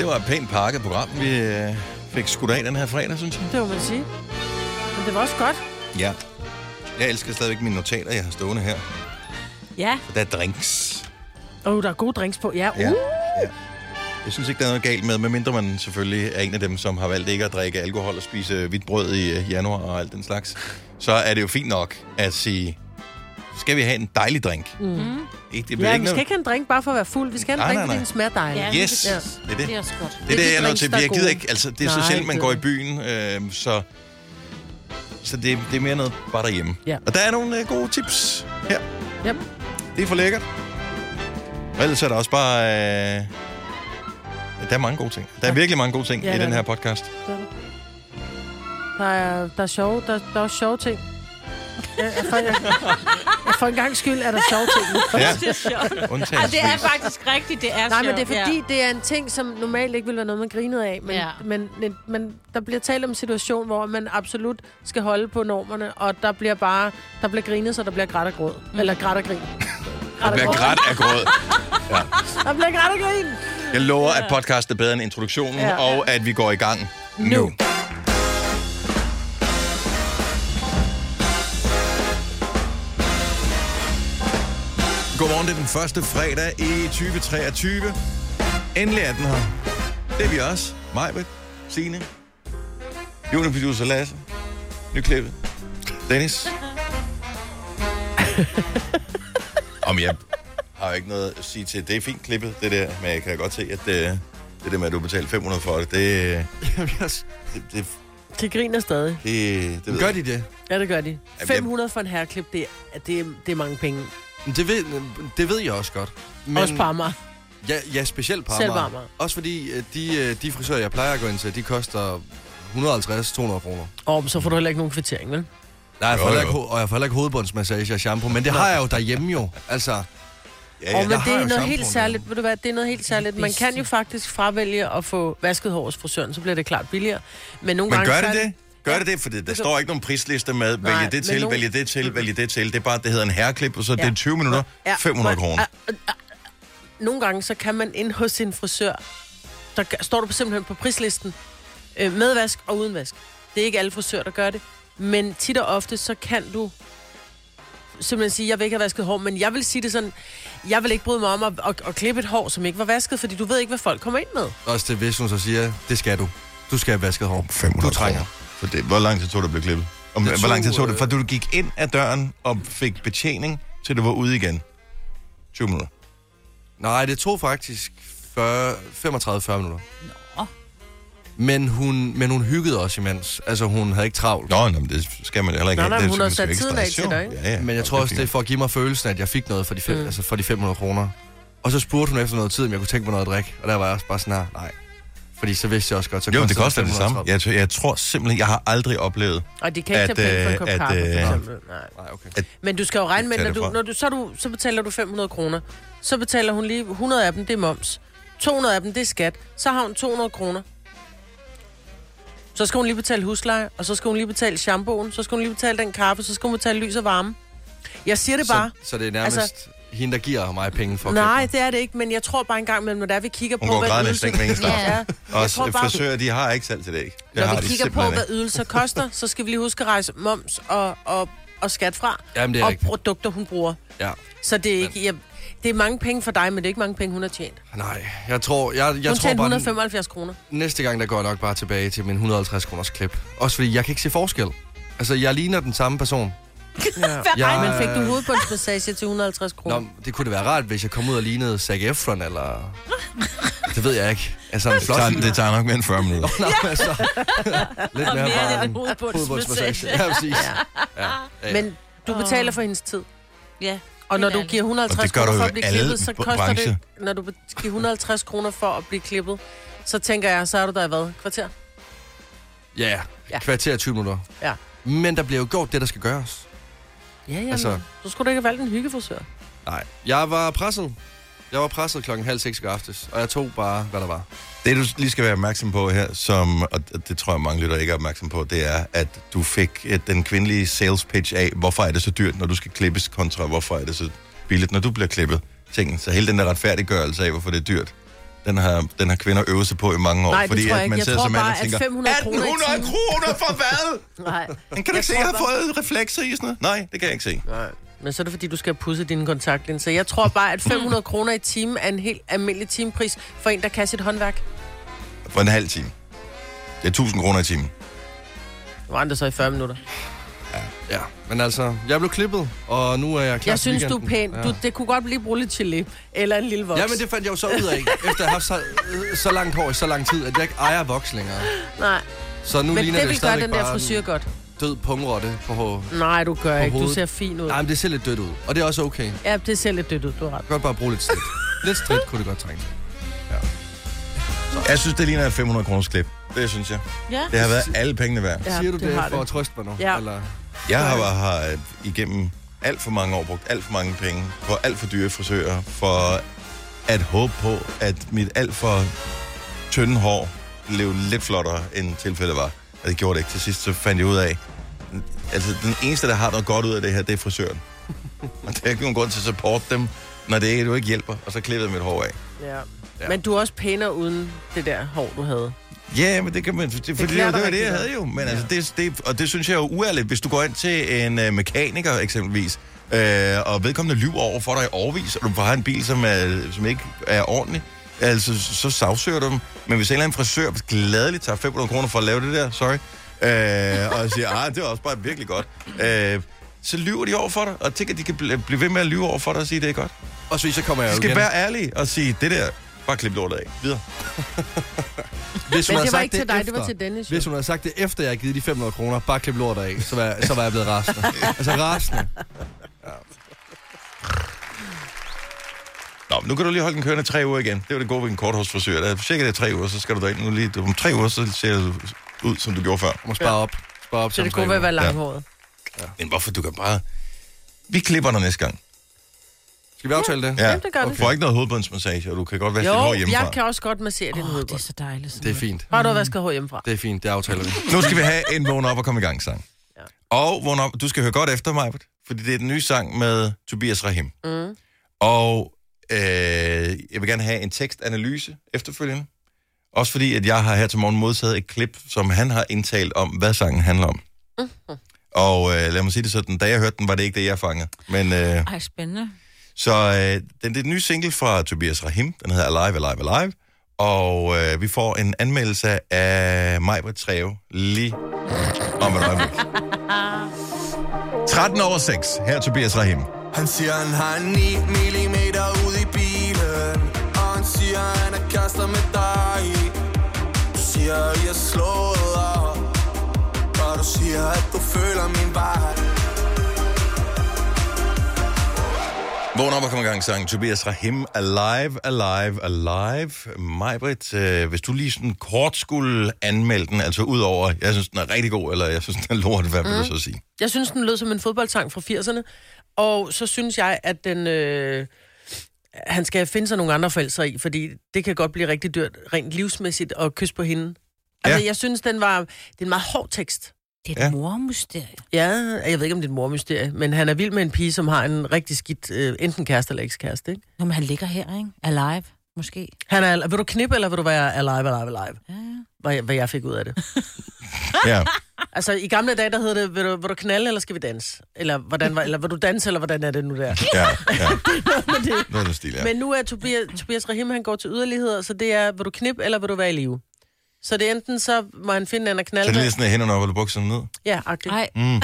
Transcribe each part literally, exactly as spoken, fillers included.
var et pænt pakket program, vi øh, fik skudt af den her fredag, synes jeg. Det må man sige. Men det var også godt. Ja. Jeg elsker stadigvæk mine notater, jeg har stående her. Ja. For der er drinks. Åh, oh, der er gode drinks på. Ja, uh. ja. ja. Jeg synes ikke, der er noget galt med, medmindre man selvfølgelig er en af dem, som har valgt ikke at drikke alkohol og spise hvidt brød i uh, januar og alt den slags. Så er det jo fint nok at sige, skal vi have en dejlig drink? Mm. Ikke, det ja, ikke vi skal ikke have en drink bare for at være fuld. Vi skal have en drink, fordi den smager dejligt. Ja, yes, ja. det er det. Det er også godt. Det er det, jeg er nødt til. Jeg gider ikke, altså, det er Nej, så sjældent, man går i byen, øh, så, så det, det er mere noget bare derhjemme. Ja. Og der er nogle øh, gode tips her. Yep. Det er for lækkert. Og ellers er der også bare... Øh, der er mange gode ting. Der er ja. virkelig mange gode ting ja, i den her podcast. Der er, der er sjove, der, der er også sjove ting. Jeg, jeg, for, jeg, jeg, for en gang skyld er der sjove ting. Ja. Det er sjovt. Ja, det er faktisk rigtigt, det er Nej, sjovt. men det er fordi, ja. det er en ting, som normalt ikke vil være noget, man griner af. Men, ja. men, men, men der bliver talt om en situation, hvor man absolut skal holde på normerne, og der bliver bare der bliver grinet, så der bliver græt og gråd. Mm. Eller græt og grin. Der bliver græt af gråd. Ja. Der bliver græt og grin. Jeg lover, at podcast er bedre end introduktionen, ja. og at vi går i gang nu. nu. Godmorgen, det er den første fredag i tyve treogtyve. Endelig er den her. Det er vi også. Majbet, Signe, juniorproducer Lasse, nyklippet, Dennis. Om jeg har jo ikke noget at sige til. Det er fint klippet, det der, men jeg kan godt se, at det, det der med, at du betaler fem hundrede for det, det... det, det de griner stadig. Det, det gør de det? Ja, det gør de. fem hundrede for en herreklip, det, det, det er mange penge. Det ved, det ved jeg også godt. Men, også på Amager. Ja, ja, specielt på Amager. Amager. Også fordi de, de frisører, jeg plejer at gå ind til, de koster et hundrede og halvtreds til to hundrede kroner. Åh, oh, så får du heller ikke nogen kvittering, vel? Nej, jeg får heller ikke, og jeg får heller ikke hovedbundsmassage og shampoo, men det har jeg jo derhjemme jo. Altså... Ja, ja. Og men det er noget helt særligt, ved du hvad, det er noget helt særligt. Man kan jo faktisk fravælge at få vasket hår hos frisøren, så bliver det klart billigere. Men nogle men gange gør det det? Gør det det? For der står ikke nogen prisliste med, vælge Nej, det til, nogen... vælge det til, vælge det til. Det er bare, det hedder en herreklip, og så ja. det er tyve minutter, ja. fem hundrede kroner. Nogle gange, så kan man ind hos sin frisør, der står du simpelthen på prislisten, øh, med vask og uden vask. Det er ikke alle frisører, der gør det. Men tit og ofte, så kan du simpelthen sige, jeg vil ikke have vasket hår, men jeg vil sige det sådan, jeg vil ikke bryde mig om at, at, at klippe et hår, som ikke var vasket, fordi du ved ikke, hvad folk kommer ind med. Også det, hvis hun så siger, det skal du. Du skal have vasket hår. fem hundrede du trænger. For det, hvor lang tid tog det at blive klippet? Om, hvor lang tid tog det? For du gik ind ad døren og fik betjening, til du var ude igen? tyve minutter? Nej, det tog faktisk femogtredive til fyrre minutter. Nå. Men hun, men hun hyggede også imens. Altså, hun havde ikke travlt. Nå, men det skal man heller ikke. Nå, nej, det, hun har sat tiden af til dig, ikke? Ja, ja. Men jeg tror også, det er for at give mig følelsen, at jeg fik noget for de, fem, mm. altså for de fem hundrede kroner. Og så spurgte hun efter noget tid, om jeg kunne tænke mig noget at drikke. Og der var jeg også bare sådan her, nej. Fordi så vidste jeg også godt, så jo, det koster det samme. Jeg, jeg tror simpelthen, jeg har aldrig oplevet, og de kan ikke tage penge for en kop kaffe, for eksempel. Nej. Nej, okay. At, men du skal jo regne med, når du, når du, så, du, så betaler du fem hundrede kroner. Så betaler hun lige hundrede af dem, det er moms. to hundrede af dem, det er skat. Så har hun to hundrede kroner. Så skal hun lige betale husleje, og så skal hun lige betale shampooen, så skal hun lige betale den kaffe, så skal hun betale lys og varme. Jeg siger det bare. Så, så det er nærmest altså, hende, der giver mig penge for at nej, det er det ikke, men jeg tror bare engang, når der vi kigger hun på, hvad ydelser... Hun går næsten ja. Også bare, frisører, de har ikke salg til det, ikke? Det når vi kigger på, hvad ydelser koster, så skal vi lige huske at rejse moms og, og, og skat fra. Jamen, det er og rigtigt. Produkter, hun bruger. Ja. Så det er ikke... Jeg, det er mange penge for dig, men det er ikke mange penge, hun har tjent. Nej, jeg tror... Jeg, jeg hun tror tjente et hundrede og femoghalvfjerds kroner. Næste gang, der går jeg nok bare tilbage til min et hundrede og halvtreds kroners klip. Også fordi, jeg kan ikke se forskel. Altså, jeg ligner den samme person. Ja. Jeg, men fik du hovedbundsmassage til et hundrede og halvtreds kroner? Nå, det kunne det være rart, hvis jeg kom ud og lignede Zac Efron, eller... Det ved jeg ikke. Altså, en flot... det, tager, det tager nok mere end fyrre minutter. Nå, nej, altså... Lidt og mere, mere bare end en hovedbundsmassage. Ja, præcis. Ja. Ja. Ja. Men du betaler for hendes tid. Ja. Og når du giver et hundrede og halvtreds kroner for at blive klippet, så koster branche. det... Når du giver et hundrede og halvtreds kroner for at blive klippet, så tænker jeg, så er du der i hvad? Kvarter? Ja, ja. Kvarter tyve minutter. Ja. Men der bliver jo gjort det, der skal gøres. Ja, ja, altså, så skulle du ikke have valgt en hyggefrisør. Nej, jeg var presset. Jeg var presset klokken halv seks i aftes, og jeg tog bare, hvad der var. Det, du lige skal være opmærksom på her, som, og det tror jeg mange lytter ikke er opmærksom på, det er, at du fik den kvindelige sales pitch af, hvorfor er det så dyrt, når du skal klippes, kontra hvorfor er det så billigt, når du bliver klippet. Tingen. Så hele den der retfærdiggørelse af, hvorfor det er dyrt, Den har, den har kvinder øvet sig på i mange år. Nej, det fordi tror jeg at ikke. man Jeg sidder tror som mand bare, og tænker, at fem hundrede kroner i atten hundrede timen... kroner for hvad? Nej. Han kan da ikke se, at jeg har fået reflekser i sådan noget. Nej, det kan jeg ikke se. Nej. Men så er det, fordi du skal pudse dine kontaktlinser. Jeg tror bare, at fem hundrede kroner i timen er en helt almindelig timepris for en, der kan sit håndværk. For en halv time. Det er tusind kroner i timen. Nu var det så i fyrre minutter. Ja, men altså, jeg blev klippet, og nu er jeg klar Jeg til synes, du er pæn. Ja. Du, det kunne godt blive brugt lidt chili. Eller en lille voks. Ja, men det fandt jeg jo så ud af, efter at have haft så, så langt hår i så lang tid, at jeg ikke ejer voks længere. Nej. Så nu Men ligner det det vil gøre stadigvæk den der bare frisyr godt. død pungrotte på hår. Nej, du gør på ikke. Du hovedet. ser fin ud. Nej, men det ser lidt dødt ud, og det er også okay. Ja, det ser lidt dødt ud. Du har ret. Jeg kan godt bare bruge lidt stridt. Lidt stridt kunne det godt trænge. Jeg synes, det ligner et fem hundrede kroners klip. Det synes jeg. Ja. Det har været alle pengene værd. Ja, Siger du det det, har for det. at trøste mig nu? Ja. Eller? Jeg har, har igennem alt for mange år brugt alt for mange penge på alt for dyre frisører, for at håbe på, at mit alt for tynde hår blev lidt flottere, end tilfældet var. Og det gjorde det ikke. Til sidst så fandt jeg ud af, altså den eneste, der har noget godt ud af det her, det er frisøren. Og det er ikke nogen grund til at supporte dem, når det ikke, du ikke hjælper, og så klippede jeg mit hår af. Ja. Ja. Men du er også pænere uden det der hår, du havde. Ja, men det kan man... Det, det, det, klæder det, det dig var det, jeg rigtig havde jo. Men ja. altså, det, det, og det synes jeg er jo uærligt. Hvis du går ind til en uh, mekaniker eksempelvis, øh, og vedkommende lyver over for dig i årevis, og du får en bil, som, er, som ikke er ordentlig, altså, så sagsøger du dem. Men hvis en eller anden frisør gladeligt tager fem hundrede kroner for at lave det der, sorry, øh, og siger, ah, det er også bare virkelig godt, øh, så lyver de over for dig, og tænker, at de kan bl- blive ved med at lyve over for dig og sige, at det er godt. Og så, så kommer jeg De jo skal igen. være ærlige og sige, det der, bare klip lortet af. Videre. Hvis hun Men havde det var sagt ikke til dig, efter, det var til Dennis. Hvis hun havde sagt det efter, jeg havde givet de fem hundrede kroner, bare klip lortet af, så var, jeg, så var jeg blevet rasende. Altså rasende. Nå, men nu kan du lige holde den kørende tre uger igen. Det var det gode ved en korthårsfrisør. Der er cirka det tre uger, så skal du derind nu lige. Om tre uger, så ser du ud, som du gjorde før. Du må spare op. Spare op Så som det tre kunne være, uger. være langhåret. Ja. Men hvorfor du kan bare... Vi klipper dig næste gang. Skal vi aftale det? Ja, Jamen, det gør og det. du får ikke noget hovedbundsmassage, og du kan godt vaske Jo, dit hår hjemmefra. jeg kan også godt massere din Åh, hoved. det er så dejligt. Sådan Det er fint. Bare du har vasket hår hjemmefra. Det er fint, det aftaler vi. Nu skal vi have en vågn op og komme i gang sang. Ja. Og vågn op, du skal høre godt efter mig, fordi det er den nye sang med Tobias Rahim. Mm. Og øh, jeg vil gerne have en tekstanalyse efterfølgende. Også fordi, at jeg har her til morgen modtaget et klip, som han har indtalt om, hvad sangen handler om. Mm-hmm. Og øh, lad mig sige det sådan, da jeg hørte den, var det ikke det, jeg fangede. Men, øh, Ej, spændende. så øh, den, det er den nye single fra Tobias Rahim. Den hedder Alive, Alive, Alive. Og øh, vi får en anmeldelse af Majbrit Treve lige om et øjeblik. tretten over seks. Her er Tobias Rahim. Han siger, han har ni millimeter ude i bilen, og han siger, han er kærester med dig. Du siger, jeg er slået op, og du siger, at du føler min vej. Vågn op og kom i gang sang. Tobias Rahim, Alive, Alive, Alive. Majbrit, øh, hvis du lige sådan kort skulle anmelde den, altså ud over, jeg synes, den er rigtig god, eller jeg synes, den er lort, hvad vil du så sige? Jeg synes, den lød som en fodboldsang fra firserne. Og så synes jeg, at den... Øh, han skal finde sig nogle andre forældre i, fordi det kan godt blive rigtig dyrt, rent livsmæssigt, at kysse på hende. Altså, Ja. jeg synes, den var... Det er en meget hård tekst. Det er Ja. et mormysterie. Ja, jeg ved ikke, om det er et mormysterie, men han er vild med en pige, som har en rigtig skidt, øh, enten kæreste eller ekskæreste, ikke? Nå, men han ligger her, ikke? Alive, måske. Han er, vil du knippe, eller vil du være alive, alive, alive? Ja, ja. Hvad, jeg- hvad jeg fik ud af det. Ja. Altså, i gamle dage, der hed det, vil du, vil du knalde, eller skal vi danse? Eller, hvordan, var- eller vil du danse, eller hvordan er det nu der? Ja, ja. Men, det, Noget af den stil, ja. men nu er Tobias, Tobias Rahim, han går til yderligheder, så det er, vil du knippe, eller vil du være i live? Så det er enten, så må han finde en at Så knalde det er med. lige sådan, at hænderne op, eller bukserne ned? Ja, agtigt. Ej, Mm.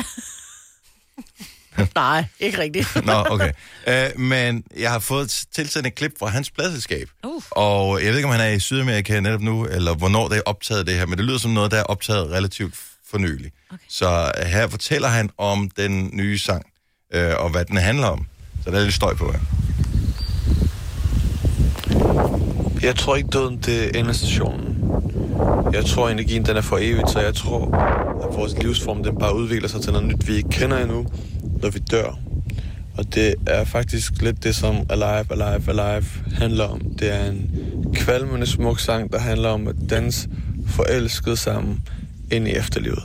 Nej, ikke rigtigt. Nå, okay. Uh, men jeg har fået tilsendt et klip fra hans pladselskab. Uh. Og jeg ved ikke, om han er i Sydamerika netop nu, eller hvornår det er optaget det her, men det lyder som noget, der er optaget relativt for nylig. Okay. Så uh, her fortæller han om den nye sang, uh, og hvad den handler om. Så der er lidt støj på her. Jeg tror ikke, døden det er endestationen. Jeg tror, energien den er for evigt, så jeg tror, at vores livsform den bare udvikler sig til noget nyt, vi ikke kender endnu, når vi dør. Og det er faktisk lidt det, som Alive, Alive, Alive handler om. Det er en kvalmende smuk sang, der handler om at danse forelsket sammen ind i efterlivet.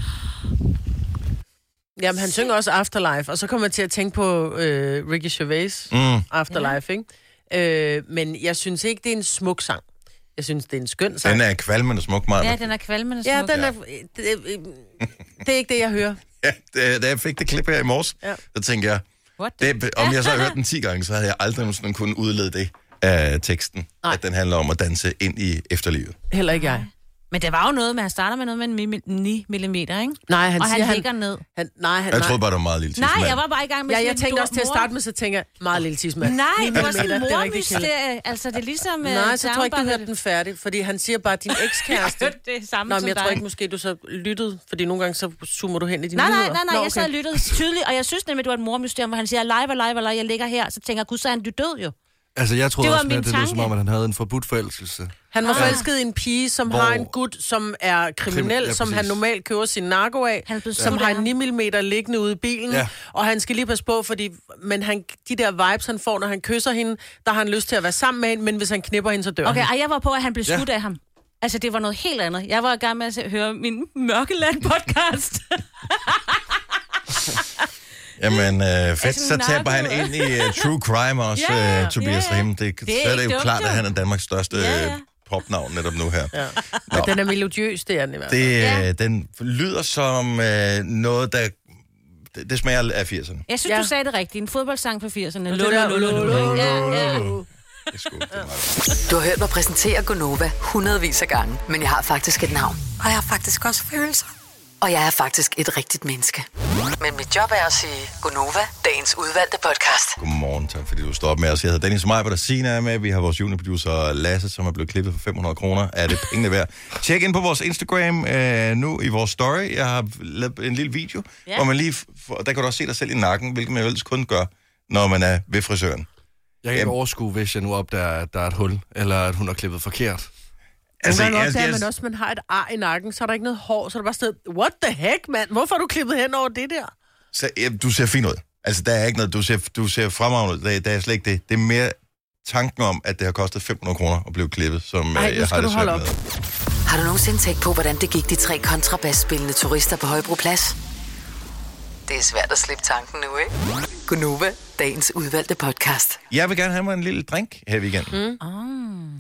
Jamen, han synger også Afterlife, og så kommer jeg til at tænke på øh, Ricky Gervais Mm. Afterlife, ikke? Øh, men jeg synes ikke, det er en smuk sang. Jeg synes, det er en skøn sang. Den er kvalmende smuk, meget. Ja, den er kvalmende smuk. Ja, den er... Det, det er ikke det, jeg hører. Ja, da jeg fik det klip her i morges, ja. så tænkte jeg, det, om jeg så havde hørt den ti gange, så havde jeg aldrig nogensinde kunnet udlede det af teksten, Nej. at den handler om at danse ind i efterlivet. Heller ikke jeg. Men det var jo noget med, han starter med noget med en ni millimeter, ikke? Nej, han og siger, han ligger ned. Han, nej, han, jeg troede bare, det var meget lille tidsmand. Nej, jeg var bare i gang med... Ja, jeg tænkte også til at starte med, så tænker jeg, meget lille tidsmand. Nej, det var sådan en mormysterie. Altså, det er ligesom... Nej, så tror jeg ikke, du hørte den færdig, fordi han siger bare, din ekskæreste... Jeg hørte det samme Nå, som men jeg dig. tror ikke, måske du så lyttede, fordi nogle gange så zoomer du hen i dine Nej, nej, nyheder. nej, nej, Nå, jeg okay. sad og lyttede tydeligt, og jeg synes nemlig, det var et mormysterium, hvor han siger, live, live, live, jeg ligger her, så tænker jeg, gud, så er han død jo. Altså, jeg troede Det var også, min at det lød tanke. som om, at han havde en forbudt forelskelse. Han var Ah. forelsket i en pige, som Hvor- har en gut, som er kriminel, Krimi- ja, som han præcis. normalt køber sin narko af, Han er blevet som skudt har af en ham. ni millimeter liggende ude i bilen, Ja. og han skal lige passe på, fordi men han, de der vibes, han får, når han kysser hende, der har han lyst til at være sammen med hende, men hvis han knipper hende, så dør Okay, han. og jeg var på, at han blev Ja. skudt af ham. Altså, det var noget helt andet. Jeg var i gang med at se- høre min Mørkeland-podcast. Jamen, øh, fedt, Altså, så taber han narko. ind i uh, true crime også, Ja, ja, ja. uh, Tobias Ja, ja. Rahim. Det, Det det er så er det ikke jo dumt, klart, jo. at han er Danmarks største Ja, ja, ja. ja. popnavn netop nu her. Ja. Nå. Og den er melodiøs, det er den i hvert fald. Det, Ja. ja. Den lyder som øh, noget, der... Det, det smager af firserne. Jeg synes, Ja. du sagde det rigtigt. En fodboldsang fra firserne. Og Lå, det der- lå, lå, lå, lå. Ja, ja. Det er sgu, det er meget. Du har hørt mig præsentere Gonova hundredvis af gange, men jeg har faktisk et navn. Og jeg har faktisk også følelser. Og jeg er faktisk et rigtigt menneske. Men mit job er at sige Gonova, dagens udvalgte podcast. Godmorgen, tak fordi du står op med os. Jeg hedder Dennis Meiber, der Signe er med. Vi har vores juniorproducer Lasse, som er blevet klippet for fem hundrede kroner. Er det pengene værd? Tjek ind på vores Instagram øh, nu i vores story. Jeg har lavet en lille video, Ja. hvor man lige... For, der kan du også se dig selv i nakken, hvilket man jo ellers kun gør, når man er ved frisøren. Jeg kan ikke Jamen. overskue, hvis jeg nu opdager, at der er et hul, eller at hun har klippet forkert. Altså, Nogle gange jeg- opdager jeg- man også, at man har et ar i nakken, så er der ikke noget hår, så er der bare stedet, what the heck, mand? Hvorfor har du klippet hen over det der? Så, ja, du ser fin ud. Altså, der er ikke noget, du ser, du ser fremragende ud. Der, der er slet ikke det. Det er mere tanken om, at det har kostet fem hundrede kroner at blive klippet, som Ej, Ej, nu jeg skal har du det holde svært op. med. Har du nogensinde tænkt på, hvordan det gik de tre kontrabasspillende turister på Højbroplads? Det er svært at slippe tanken nu, ikke? Gonova, dagens udvalgte podcast. Jeg vil gerne have mig en lille drink her i weekenden. Mm.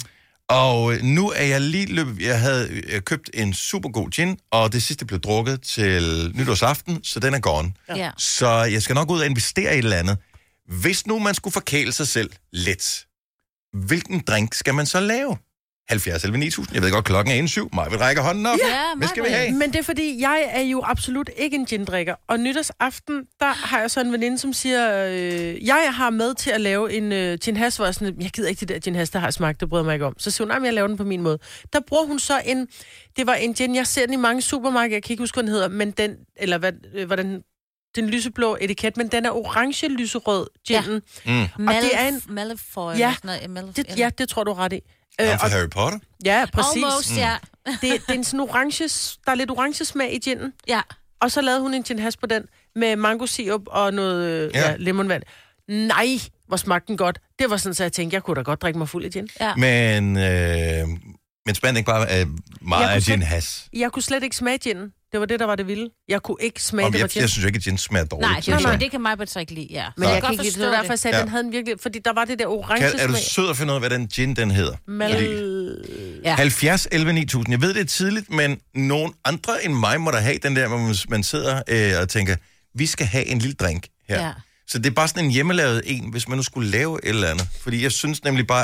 Og øh, nu er jeg lige løbet... Jeg havde øh, købt en super god gin, og det sidste blev drukket til nytårsaften, så den er gone. Ja. Så jeg skal nok ud og investere i et eller andet. Hvis nu man skulle forkæle sig selv lidt, hvilken drink skal man så lave? halvfjerds elleve ni tusind. Jeg ved godt, klokken er en syv. Mig vil række hånden op. Ja, Hvad skal vi Maja. have? Men det er fordi, jeg er jo absolut ikke en gindrikker. Og nytårsaften, der har jeg så en veninde, som siger, øh, jeg har med til at lave en øh, gin hash, hvor jeg sådan, jeg gider ikke det der gin hash, der har smagt, det bryder mig ikke om. Så siger hun, nej, men jeg laver den på min måde. Der bruger hun så en, det var en gin, jeg ser den i mange supermarkeder, jeg kan ikke huske, hvad den hedder, men den, eller hvad, øh, hvordan, den lyseblå etiket, men den er orange-lyserød, ginen. Mm. Og det er en- Malefoy. Ja, Sådan noget, Malef- Det, ja, det tror du er ret i. Øh, Øh, for og, Harry Potter? ja, præcis. Almost, ja. Det, det er en sådan orange, der er lidt orange smag i ginen. Ja. Og så lavede hun en gin hash på den, med mango sirup og noget øh, Ja. ja. Ja, lemonvand. Nej, hvor smagte den godt. Det var sådan, så jeg tænkte, jeg kunne da godt drikke mig fuld af gin. Ja. Men, øh, men spændte ikke bare øh, meget Jeg af kunne gin slet- hash. Jeg kunne slet ikke smage ginen. Det var det, der var det vilde. Jeg kunne ikke smage, Og det var jeg, gin. jeg synes jo ikke, at gin smager dårligt. Nej, det, synes nej, jeg. det kan mig så ikke lide, ja. Men Nej. jeg kan ikke lide det. Det var derfor, jeg sagde, Ja. at den havde en virkelig... Fordi der var det der orange Kan, er du smag. sød at finde ud af, hvad den gin den hedder? Mal... Ja. halvfjerds elleve ni tusind. Jeg ved, det er tidligt, men nogen andre end mig må der have den der, hvor man- man sidder øh, og tænker, vi skal have en lille drink her. Ja. Så det er bare sådan en hjemmelavet en, hvis man nu skulle lave et eller andet. Fordi jeg synes nemlig bare,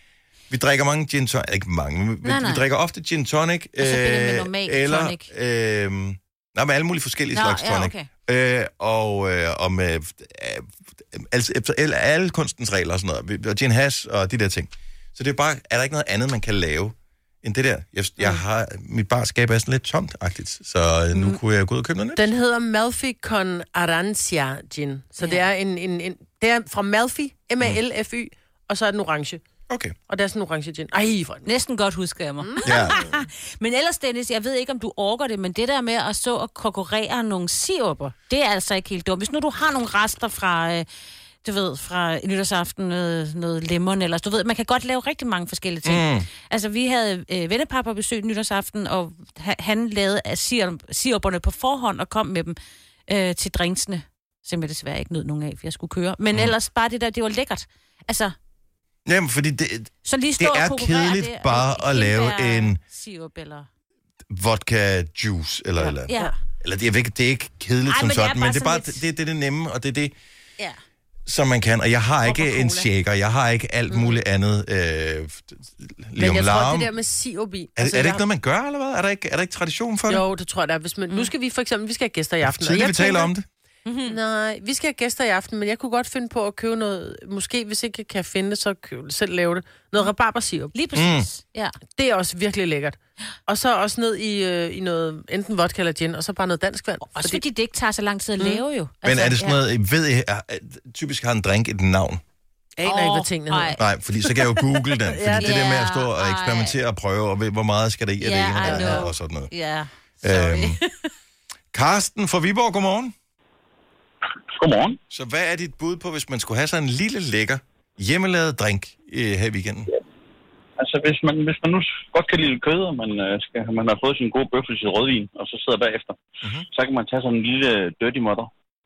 vi drikker mange gin tonic, ikke mange, men vi, Nej, nej. vi drikker ofte gin tonic. Og så bliver det med normal eller, tonic. Øh, nej, med alle mulige forskellige Nå, slags ja, tonic. okay. Øh, og, øh, og med øh, altså, efter alle, alle kunstens regler og sådan noget. Og gin hash og de der ting. Så det er bare, er der ikke noget andet, man kan lave end det der? Jeg, jeg har, mit barskab er sådan lidt tomt-agtigt, så øh, nu kunne jeg gå ud og købe noget nyt. Den hedder Malfi con Arancia gin. Så Ja. det er en, en, en... Det er fra Malfi, M A L F Y, og så er den orange. Okay. Og det er sådan en orange gin. Ej, for Næsten godt husker jeg mig. Mm. Ja. Men ellers, Dennis, jeg ved ikke, om du orker det, men det der med at så og konkurrere nogle siruper, det er altså ikke helt dumt. Hvis nu du har nogle rester fra, øh, du ved, fra nytårsaften, noget, noget lemon, eller du ved, man kan godt lave rigtig mange forskellige ting. Mm. Altså, vi havde øh, vennepar på besøg nytårsaften, og ha- han lavede af sirup, siruperne på forhånd og kom med dem øh, til drinksene, som jeg desværre ikke nød nogen af, for jeg skulle køre. Men mm. ellers bare det der, det var lækkert. Altså, Jamen, fordi det, Så lige stå det og er konkurrere kedeligt det, bare og at lave hindbær- en sirup eller... vodka juice eller ja. eller andet. Ja. Eller det er, ikke, det er ikke kedeligt Ej, som men det er sådan, bare men det er bare sådan lidt- det, det, er det nemme, og det er det, Ja. som man kan. Og jeg har ikke Coca-Cola. en shaker, jeg har ikke alt muligt andet. Øh, Men Liam jeg tror, Larm. det der med sirup i... Er, altså, er det ikke noget, man gør, eller hvad? Er der ikke, er der ikke tradition for det? Jo, det tror jeg, der er. Hvis man, nu skal vi for eksempel, vi skal have gæster i aften. og Tidligt, jeg vi taler tænker- om det. Mm-hmm. Nej, vi skal have gæster i aften, men jeg kunne godt finde på at købe noget, måske hvis ikke jeg kan finde det, så køb, selv lave det. Noget rabarbersirup. Lige præcis. Mm. Ja. Det er også virkelig lækkert. Og så også ned i, øh, i noget, enten vodka eller gin, og så bare noget dansk vand. Også fordi det ikke tager så lang tid at lave jo. Men er det sådan noget, I ved I, er, er, typisk har en drink et navn? Jeg aner Åh, ikke, hvad tingene hedder. ej. Nej, fordi så kan jeg jo google den. Fordi Ja, det der med at stå ja, og ej. eksperimentere og prøve, og ved, hvor meget skal der i af det Ja, ene I og, det know. andet, og sådan noget. Ja, sorry. Øhm, Karsten fra Viborg, godmorgen. Godmorgen. Så hvad er dit bud på, hvis man skulle have sådan en lille lækker hjemmelavet drink øh, her i weekenden? Altså, hvis man, hvis man nu godt kan lide kød, og man, øh, skal, man har fået sin gode bøffel til rødvin, og så sidder bagefter, Mhm. så kan man tage sådan en lille dirty mother.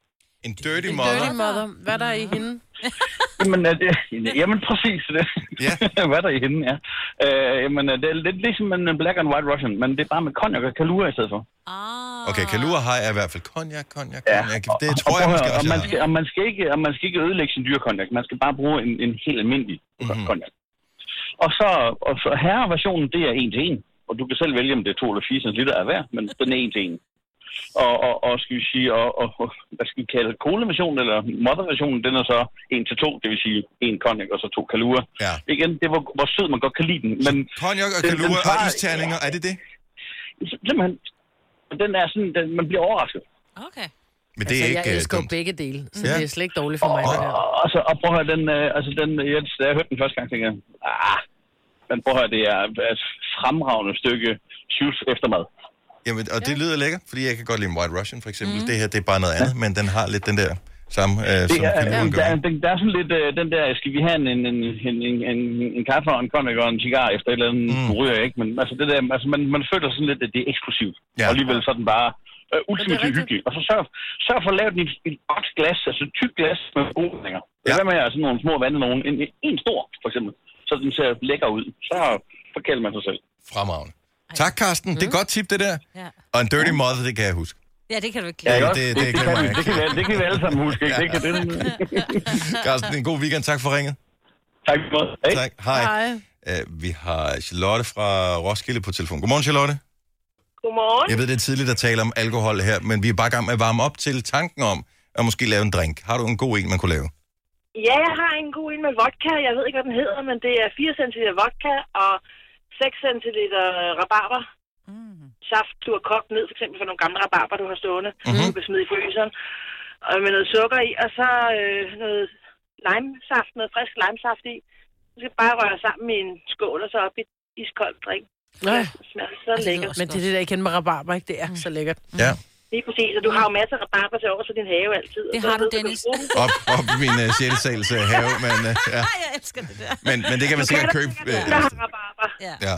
En dirty En mother? dirty mother. Hvad er der i hende? Jamen, er det, jamen præcis det. Ja. Hvad er der i hende, ja. Øh, jamen, det er lidt ligesom en black and white russian, men det er bare med cognac og kalua i stedet for. Ah. Okay, Kalua har jeg i hvert fald cognac, cognac, Ja. cognac. Det Og- tror og jeg prøv at måske høre, også, og man jeg skal, har. og man skal ikke, og man skal ikke ødelægge sin dyre cognac. Man skal bare bruge en, en helt almindelig Mhm. cognac. Og så, og så herreversionen, det er en til en. Og du kan selv vælge, om det er to eller fire centiliter af hver, men den er en til en. Og, og, og skal vi sige, og, og, og hvad skal vi kalde det, cola-versionen, eller mother-versionen, den er så en til to, det vil sige en cognac og så to Kalua. Ja. Igen, det var, hvor sød man godt kan lide den, men Cognac og den- Kalua den og tager- isterninger, er det det? simpelthen, den er sådan, den, man bliver overrasket. Okay. Men det er altså, ikke jeg øh, elsker jo dumt. begge dele, så Ja. det er slet ikke dårligt for mig. Og, Det der. og, og, så, og prøv at høre, den, øh, altså den, jeg, da jeg hørte den første gang, tænkte jeg, ah, men prøv at høre, det er et fremragende stykke syvs eftermad. Jamen, og det lyder lækkert, fordi jeg kan godt lide en White Russian, for eksempel. Det her, det er bare noget andet, men den har lidt den der samme, øh, Det som er, Kalua der, gør. er, der, der er sådan lidt øh, den der, skal vi have en, en, en, en, en, en, en kaffe og en cognac og en cigar efter et eller andet, Mm. mm. ryger jeg ikke, men altså det der, altså man, man føler sådan lidt, at det er eksklusivt. Ja. Og alligevel så er den bare øh, ultimativt rigtigt. hyggelig. Og så sørg, sørg for at lave den i et, et godt glas, altså et tykt glas med godninger. Ja. Ja. Hvad med altså nogle små vande, nogen, en, en stor for eksempel, så den ser lækker ud. Så forkælder man sig selv. Fremragende. Tak, Karsten. Det er et godt tip, det der. Ja. Og en dirty mother, det kan jeg huske. Ja, det kan du ikke Ja, glemme. ikke det- også? det det, glemmer kan, jeg vi- det, kan vi, alle- det kan vi alle sammen huske, ikke? Det kan det. Karsten, en god weekend. Tak for ringet. Tak for det. Hej. Tak. Hej. Hej. Uh, vi har Charlotte fra Roskilde på telefon. Godmorgen, Charlotte. Godmorgen. Jeg ved, det er tidligt at tale om alkohol her, men vi er bare i gang med at varme op til tanken om at måske lave en drink. Har du en god en, man kunne lave? Ja, jeg har en god en med vodka. Jeg ved ikke, hvad den hedder, men det er fire centiliter vodka og seks centiliter rabarber. Mm. Saft, du har kogt ned, for eksempel for nogle gamle rabarber, du har stående. Mhm. Mm-hmm. Du kan smide i fryseren. Og med noget sukker i, og så øh, noget limesaft, noget frisk limesaft i. Du skal bare røre sammen i en skål, og så op i iskold drik. Nej. Det smager så det lækkert. lyder Men det er det, der jeg kender med rabarber, ikke? Det er så lækkert. Ja. Lige præcis, og du har jo masser af rabarber til over for din have altid. Det og så har du, ved kan Dennis. bruge dem. Op, op i min uh, sjælesals uh, have, men, uh, ja. Ej, jeg elsker det der. men, men det kan man sikkert købe. Der Uh, har rabarber. Ja. ja.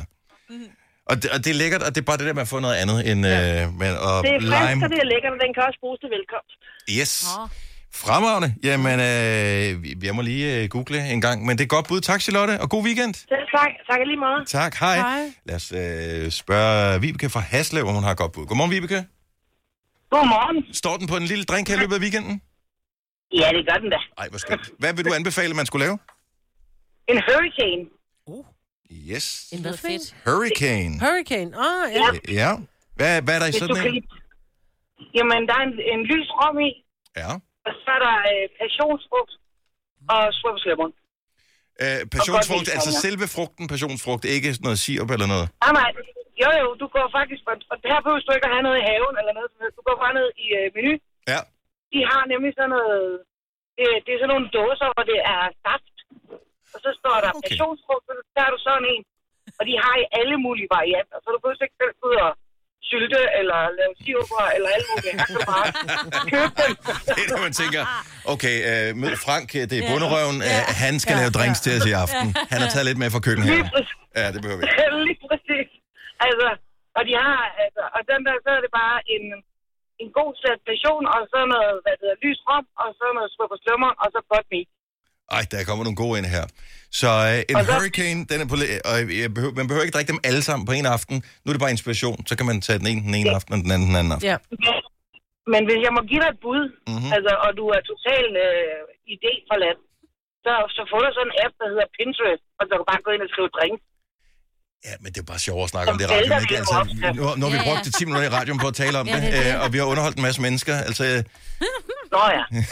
Og det, og det er lækkert, og det er bare det der med at få noget andet end uh, men, og Det er frisk, lime. og det er lækkert, og den kan også bruges til velkomst. Yes. Åh. Fremragende. Jamen, øh, jeg må lige øh, google en gang. Men det er godt bud. Tak, Charlotte, og god weekend. Selv tak. Tak lige måde. Tak, hej. Hej. Lad os øh, spørge Vibeke fra Haslev, om hun har et godt bud. Godmorgen, Vibeke. Godmorgen. Står den på en lille drink her i løbet af weekenden? Ja, det gør den da. Ej, hvor skønt. Hvad vil du anbefale, man skulle lave? En hurricane. Yes. En Det hvad lyder fedt. Hurricane. Hurricane. Åh, oh, ja. Ja. Hvad, hvad er der i Hvis du sådan kan en? lide... Jamen, der er en, en lys rom i, Ja. og så er der øh, passionsfrugt og svøbslemon. Øh, passionsfrugt, godt lide altså cognac. selve frugten passionsfrugt, ikke noget sirup eller noget. Nej, nej. Jo, jo, du går faktisk... Og her behøver du ikke at have noget i haven eller noget som helst. Du går bare ned i øh, menu. Ja. De har nemlig sådan noget... Det, det er sådan nogle dåser, hvor det er saft. Og så står der Okay. okay. passionsfrugt, så tager du sådan en. Og de har i alle mulige varianter. Så du behøver ikke selv gå ud og sylte, eller lave siruper, eller alt muligt. Så bare køb dem. Det er, når man tænker, okay, øh, mød Frank, det er bunderøven, øh, han skal lave drinks til os i aften. Han har taget lidt med fra Lige køkkenhaven. præcis. Ja, det behøver vi ikke. Lige præcis. Altså, og de har, altså, og den der, så er det bare en, en god sæt passion, og så noget, hvad det hedder, lys rom, og så noget svøb og slummer, og så godt meat. Ej, der kommer nogle gode ind her. Så øh, en Og så- hurricane, den er på, og jeg behøver, man behøver ikke drikke dem alle sammen på en aften. Nu er det bare inspiration, så kan man tage den ene den ene aften, og den anden den anden aften. Ja. Men hvis jeg må give dig et bud, Mhm. mm-hmm. altså, og du er totalt øh, idéforladt, så, så får du sådan en app, der hedder Pinterest, og så kan du bare gå ind og skrive drink. Ja, men det er bare sjovt at snakke om Som det i radioen, vælter ikke? det Altså, op, ja. nu, nu har vi Ja, brugt ja. ti minutter i radioen på at tale om Ja, det, det er det. øh, og vi har underholdt en masse mennesker. Altså, Nå ja. men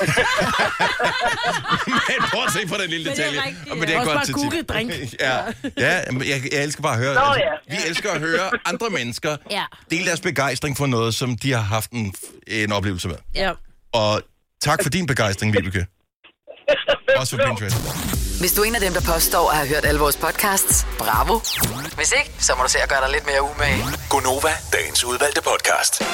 prøv at se på den lille Men det er detalje. rigtigt, Og ja. men det er Også godt bare til Google tip. drink. ja, ja men jeg, jeg elsker bare at høre. Nå, Altså, ja. vi elsker at høre andre mennesker Ja. dele deres begejstring for noget, som de har haft en, en oplevelse med. Ja. Og tak for din begejstring, Vibeke. Også for Pinterest. Hvis du er en af dem, der påstår at have hørt alle vores podcasts, bravo. Hvis ikke, så må du se at gøre dig lidt mere umage. Gonova, dagens udvalgte podcast.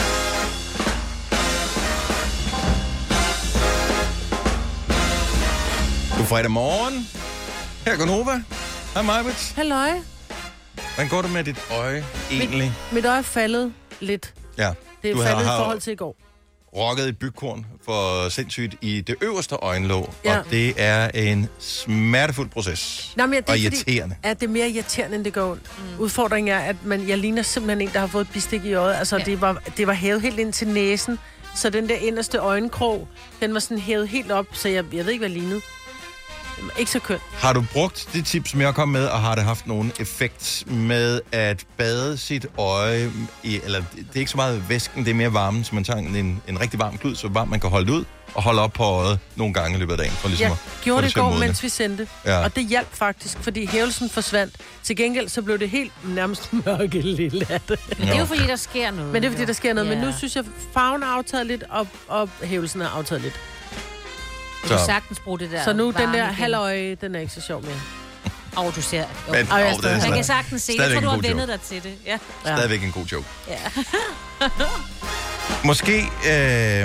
God fredag morgen. Her går Nova. Hej Majbet. Halløj. Hvordan går det med dit øje egentlig? Mit øje er faldet lidt. Ja, Det er du faldet i har forhold til i går. rokket et bygkorn for sindssygt i det øverste øjenlåg, Ja. og det er en smertefuld proces. Nå, men det er og fordi, irriterende. at det er mere irriterende, end det går ondt. Mm. Udfordringen er, at man, jeg ligner simpelthen en, der har fået et bistik i øjet. Altså, ja. det, var, det var hævet helt ind til næsen, så den der inderste øjenkrog, den var sådan hævet helt op, så jeg, jeg ved ikke, hvad jeg lignede. Det var ikke så kønt. Har du brugt det tip, som jeg kom med, og har det haft nogen effekt med at bade sit øje i, eller det er ikke så meget væsken, det er mere varmen, så man tager en, en rigtig varm klud, så varmt man kan holde det ud, og holde op på øjet nogle gange i løbet af dagen. For ligesom Jeg at få gjorde det i til at går, modne. mens vi sendte. Ja. Og det hjalp faktisk, fordi hævelsen forsvandt. Til gengæld så blev det helt nærmest mørke lille af det. Men det er jo fordi, der sker noget. Men det er fordi, der sker noget. Ja. Men nu synes jeg, farven er aftaget lidt, og, og hævelsen er aftaget lidt. Du kan sagtens bruge det der Så nu, den varme der igen. halvøje, den er ikke så sjov mere. Åh, oh, du ser. Jo. Men, Ej, jeg åh, er det er stadig- Jeg sådan- kan sagtens se. Jeg stadigvæk tror, du en har god vendet joke. dig til det. Ja. Ja. Stadigvæk en god joke. Ja. Måske, øh,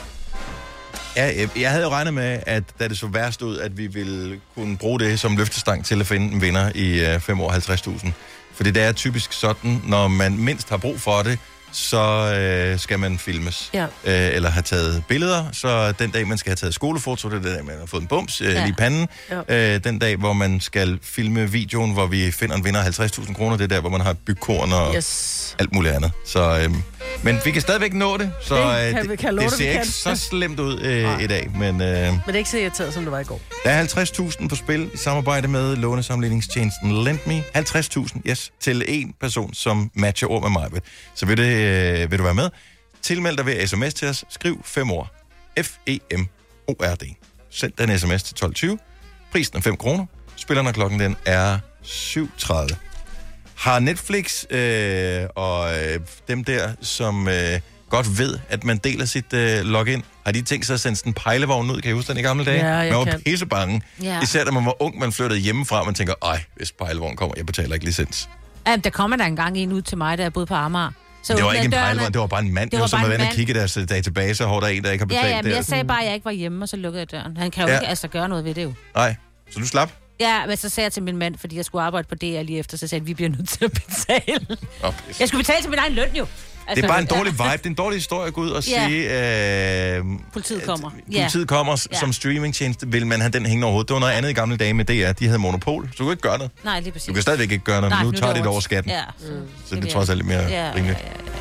ja, jeg havde jo regnet med, at da det så værst ud, at vi ville kunne bruge det som løftestang til at finde en vinder i øh, fem år halvtreds tusind. Fordi det er typisk sådan, når man mindst har brug for det, så øh, skal man filmes. Ja. Øh, eller have taget billeder. Så den dag, man skal have taget skolefoto, det er den dag, man har fået en bums øh, Ja. lige i panden. Ja. Øh, den dag, hvor man skal filme videoen, hvor vi finder en vinder af halvtreds tusind kroner, det er der, hvor man har bygkorn og Yes. alt muligt andet. Så, øhm, men vi kan stadigvæk nå det, så Det øh, kan vi- det, kan jeg love det dig, ser vi ikke kan. så slemt ud øh, i dag. Men øh, Men det er ikke så irriteret, som det var i går. der er halvtreds tusind på spil i samarbejde med lånesamligningstjenesten Lendme. halvtreds tusind, yes, til en person, som matcher ord med mig. Så vil, det, øh, vil du være med? Tilmeld dig ved sms til os. Skriv fem ord. F E M O R D. Send den sms til tolv tyve. Prisen er fem kroner. Spillerne klokken den er syv tredive. Har Netflix øh, og øh, dem der, som øh, godt ved, at man deler sit øh, login, har de tænkt sig at sende sådan en pejlevogn ud? Kan I huske den i gamle dage? Ja, jeg man var kan. pissebange. Ja. Især da man var ung, man flyttede hjemmefra, man tænker, ej, hvis pejlevognen kommer, jeg betaler ikke licens. Ja, der kommer der engang en ud til mig, der jeg boede på Amager. Så Det var åbnede ikke en jeg døren, pejlevogn, det var bare en mand. Det, Det var var som bare at en vende og mand. kigge i deres database, hvor der er en, der ikke har betalt Ja, ja, men der. jeg sagde bare, at jeg ikke var hjemme, og så lukkede jeg døren. Han kan jo Ja. ikke altså gøre noget ved det jo. Nej, så du slap? Ja, men så sagde jeg til min mand, fordi jeg skulle arbejde på D R lige efter, så sagde jeg, at vi bliver nødt til at betale. Oh, Jeg skulle betale til min egen løn jo. Altså, det er bare en ja. dårlig vibe, det er en dårlig historie at gå ud og Ja. sige... Øh, Politiet kommer. at Politiet kommer s- Ja. som streamingtjeneste, vil man have den hængende overhovedet. Det var noget andet i gamle dage med D R, de havde monopol, så du kan ikke gøre noget. Nej, lige præcis. Du kan stadigvæk ikke gøre noget, Nej, men nu nu er tager det de det over- over skatten. Ja. Så det er vil trods alt lidt mere Ja, ja, rimeligt. ja, ja.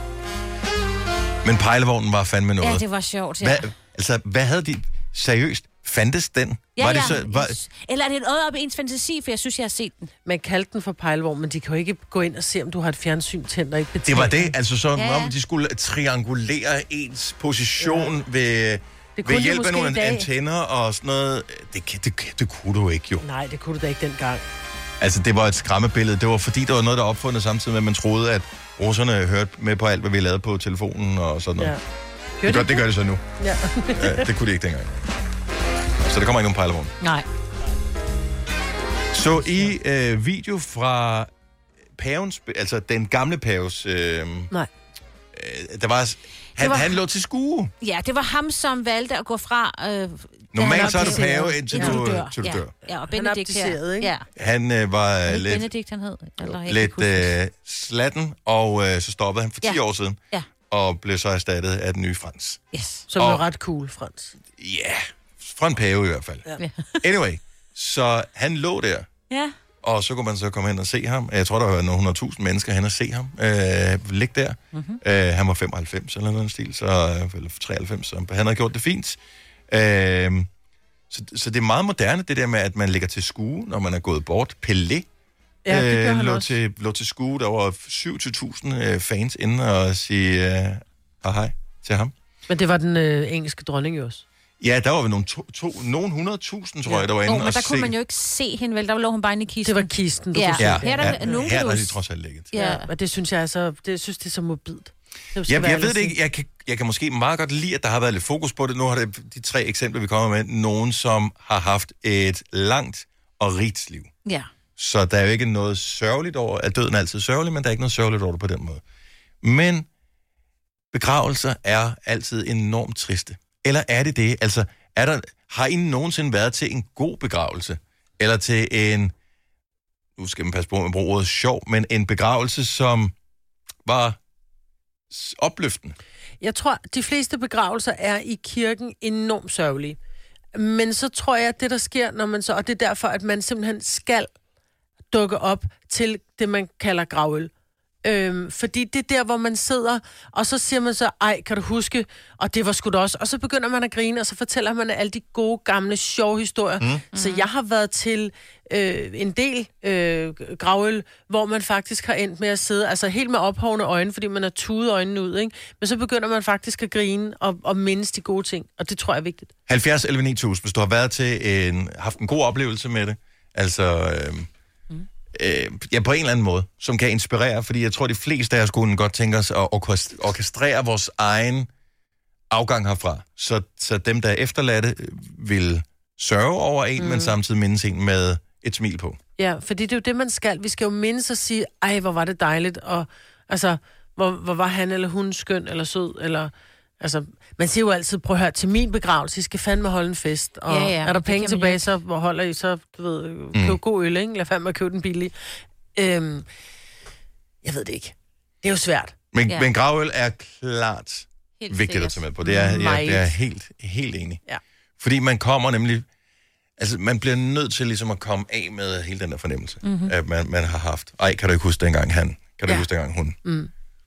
Men pejlevognen var fandme noget. Ja, det var sjovt, ja. Hvad, altså, hvad havde de... Seriøst, fandtes den? Ja, var det ja. så... Var, Eller er det noget op i ens fantasi, for jeg synes, jeg har set den. Man kaldte den for pejlevogn, men de kan jo ikke gå ind og se, om du har et fjernsyn tændt og ikke betalt. det var det, altså så, Ja. om de skulle triangulere ens position ja. ved, Det ved kunne de hjælp af måske nogle i dag. antenner og sådan noget. Det, kan- det, det, det kunne du ikke, jo. Nej, det kunne du da ikke dengang. Altså, det var et skræmmebillede. Det var fordi, der var noget, der var opfundet samtidig med, at man troede, at russerne hørte med på alt, hvad vi lavede på telefonen og sådan noget. Ja. Ja. Det, gør, det gør det så nu. Ja. Ja, det kunne de ikke dengang. Så der kommer ikke nogen pejlevogn. Nej. Så i øh, video fra pavens, altså den gamle paves, øh, Nej. øh, der var, han, var- han lå til skue. Ja, det var ham, som valgte at gå fra... Øh, da Normalt han så er du abdicerede, pave, indtil indtil du, dør. til du ja. dør. Ja, og Han Benedikt abdicerede, her. ikke? Ja. Han øh, var Er det lidt, Benedikt, han hed? Eller, jeg kan lidt ikke huske det. øh, slatten, og øh, så stoppede han for ti Ja. år siden, Ja. og blev så erstattet af den nye Frans. Yes. Som var Og- ret cool, Frans. Ja, yeah, fra en pave i hvert fald. Ja. Anyway, Så han lå der, Ja. og så kunne man så komme hen og se ham. Jeg tror, der var nogle hundrede tusind mennesker hen og se ham øh, ligge der. Mm-hmm. Øh, han var femoghalvfems eller noget stil, så, eller treoghalvfems, så han havde gjort det fint. Øh, så, så det er meget moderne, det der med, at man ligger til skue, når man er gået bort. Pelé Ja, det gør øh, han lå, også. til, lå til skue. Der var syv til tusind øh, fans inde og sige øh, hej, hej til ham. Men det var den øh, engelske dronning jo også. Ja, der var vel nogle, to, to, nogle hundrede tusind, tror jeg, der var inde Oh, men og der se. kunne man jo ikke se hende, vel? Der lå hun bare inde i kisten. Det var kisten, du Ja. kunne se. Ja, Her er der ja, nogen, her du- er de trods alt ligget. Ja. Ja, og det synes jeg er så, det synes det er så mobilt. Det Jeg, jeg ved det ikke. Jeg kan, jeg kan måske meget godt lide, at der har været lidt fokus på det. Nu har det de tre eksempler, vi kommer med, nogen, som har haft et langt og rigt liv. Ja. Så der er jo ikke noget sørgeligt over, at døden er altid sørgelig, men der er ikke noget sørgeligt over det på den måde. Men begravelser er altid enormt triste. Eller er det det? Altså, er der, har I nogensinde været til en god begravelse? Eller til en, nu skal man passe på med at bruge ordet sjov, men en begravelse, som var s- opløftende? Jeg tror, de fleste begravelser er i kirken enormt sørgelige. Men så tror jeg, at det, der sker, når man så... Og det er derfor, at man simpelthen skal dukke op til det, man kalder gravøl. Øhm, fordi det er der, hvor man sidder, og så siger man så, ej, kan du huske? Og det var sgu da også. Og så begynder man at grine, og så fortæller man alle de gode, gamle, sjove historier. Mm. Så jeg har været til øh, en del øh, gravøl, hvor man faktisk har endt med at sidde, altså helt med ophovne øjne, fordi man har tudet øjnene ud, ikke? Men så begynder man faktisk at grine og, og mindes de gode ting, og det tror jeg er vigtigt. halvfjerds elleve ni tusind, hvis du har været til en, haft en god oplevelse med det, altså øh, mm. øh, ja, på en eller anden måde, som kan inspirere, fordi jeg tror, de fleste af os kunne godt tænke os at orkest- orkestrere vores egen afgang herfra, så, så dem, der er efterladte, vil sørge over en, mm. men samtidig mindes en med et smil på. Ja, fordi det er jo det, man skal. Vi skal jo mindes og sige, ej, hvor var det dejligt, og altså, hvor, hvor var han eller hun skøn eller sød, eller... Altså, man siger jo altid, prøv at høre, til min begravelse, I skal fandme holde en fest. Og Ja, ja, er der det penge kan man tilbage, ikke. så hvor holder I så, du ved, køb mm. god øl, ikke? Lad fandme at købe den billig. Øhm, jeg ved det ikke. Det er jo svært. Men, Ja. ja. men gravøl er klart Helt vigtigt sikkert. at tage med på. Det er, jeg, Meget. det er helt, helt enig. Ja. Fordi man kommer nemlig... Altså, man bliver nødt til ligesom at komme af med hele den der fornemmelse, mm-hmm. at man, man har haft. Ej, kan du ikke huske dengang han? Kan du Ja. ikke huske dengang hun? Mm.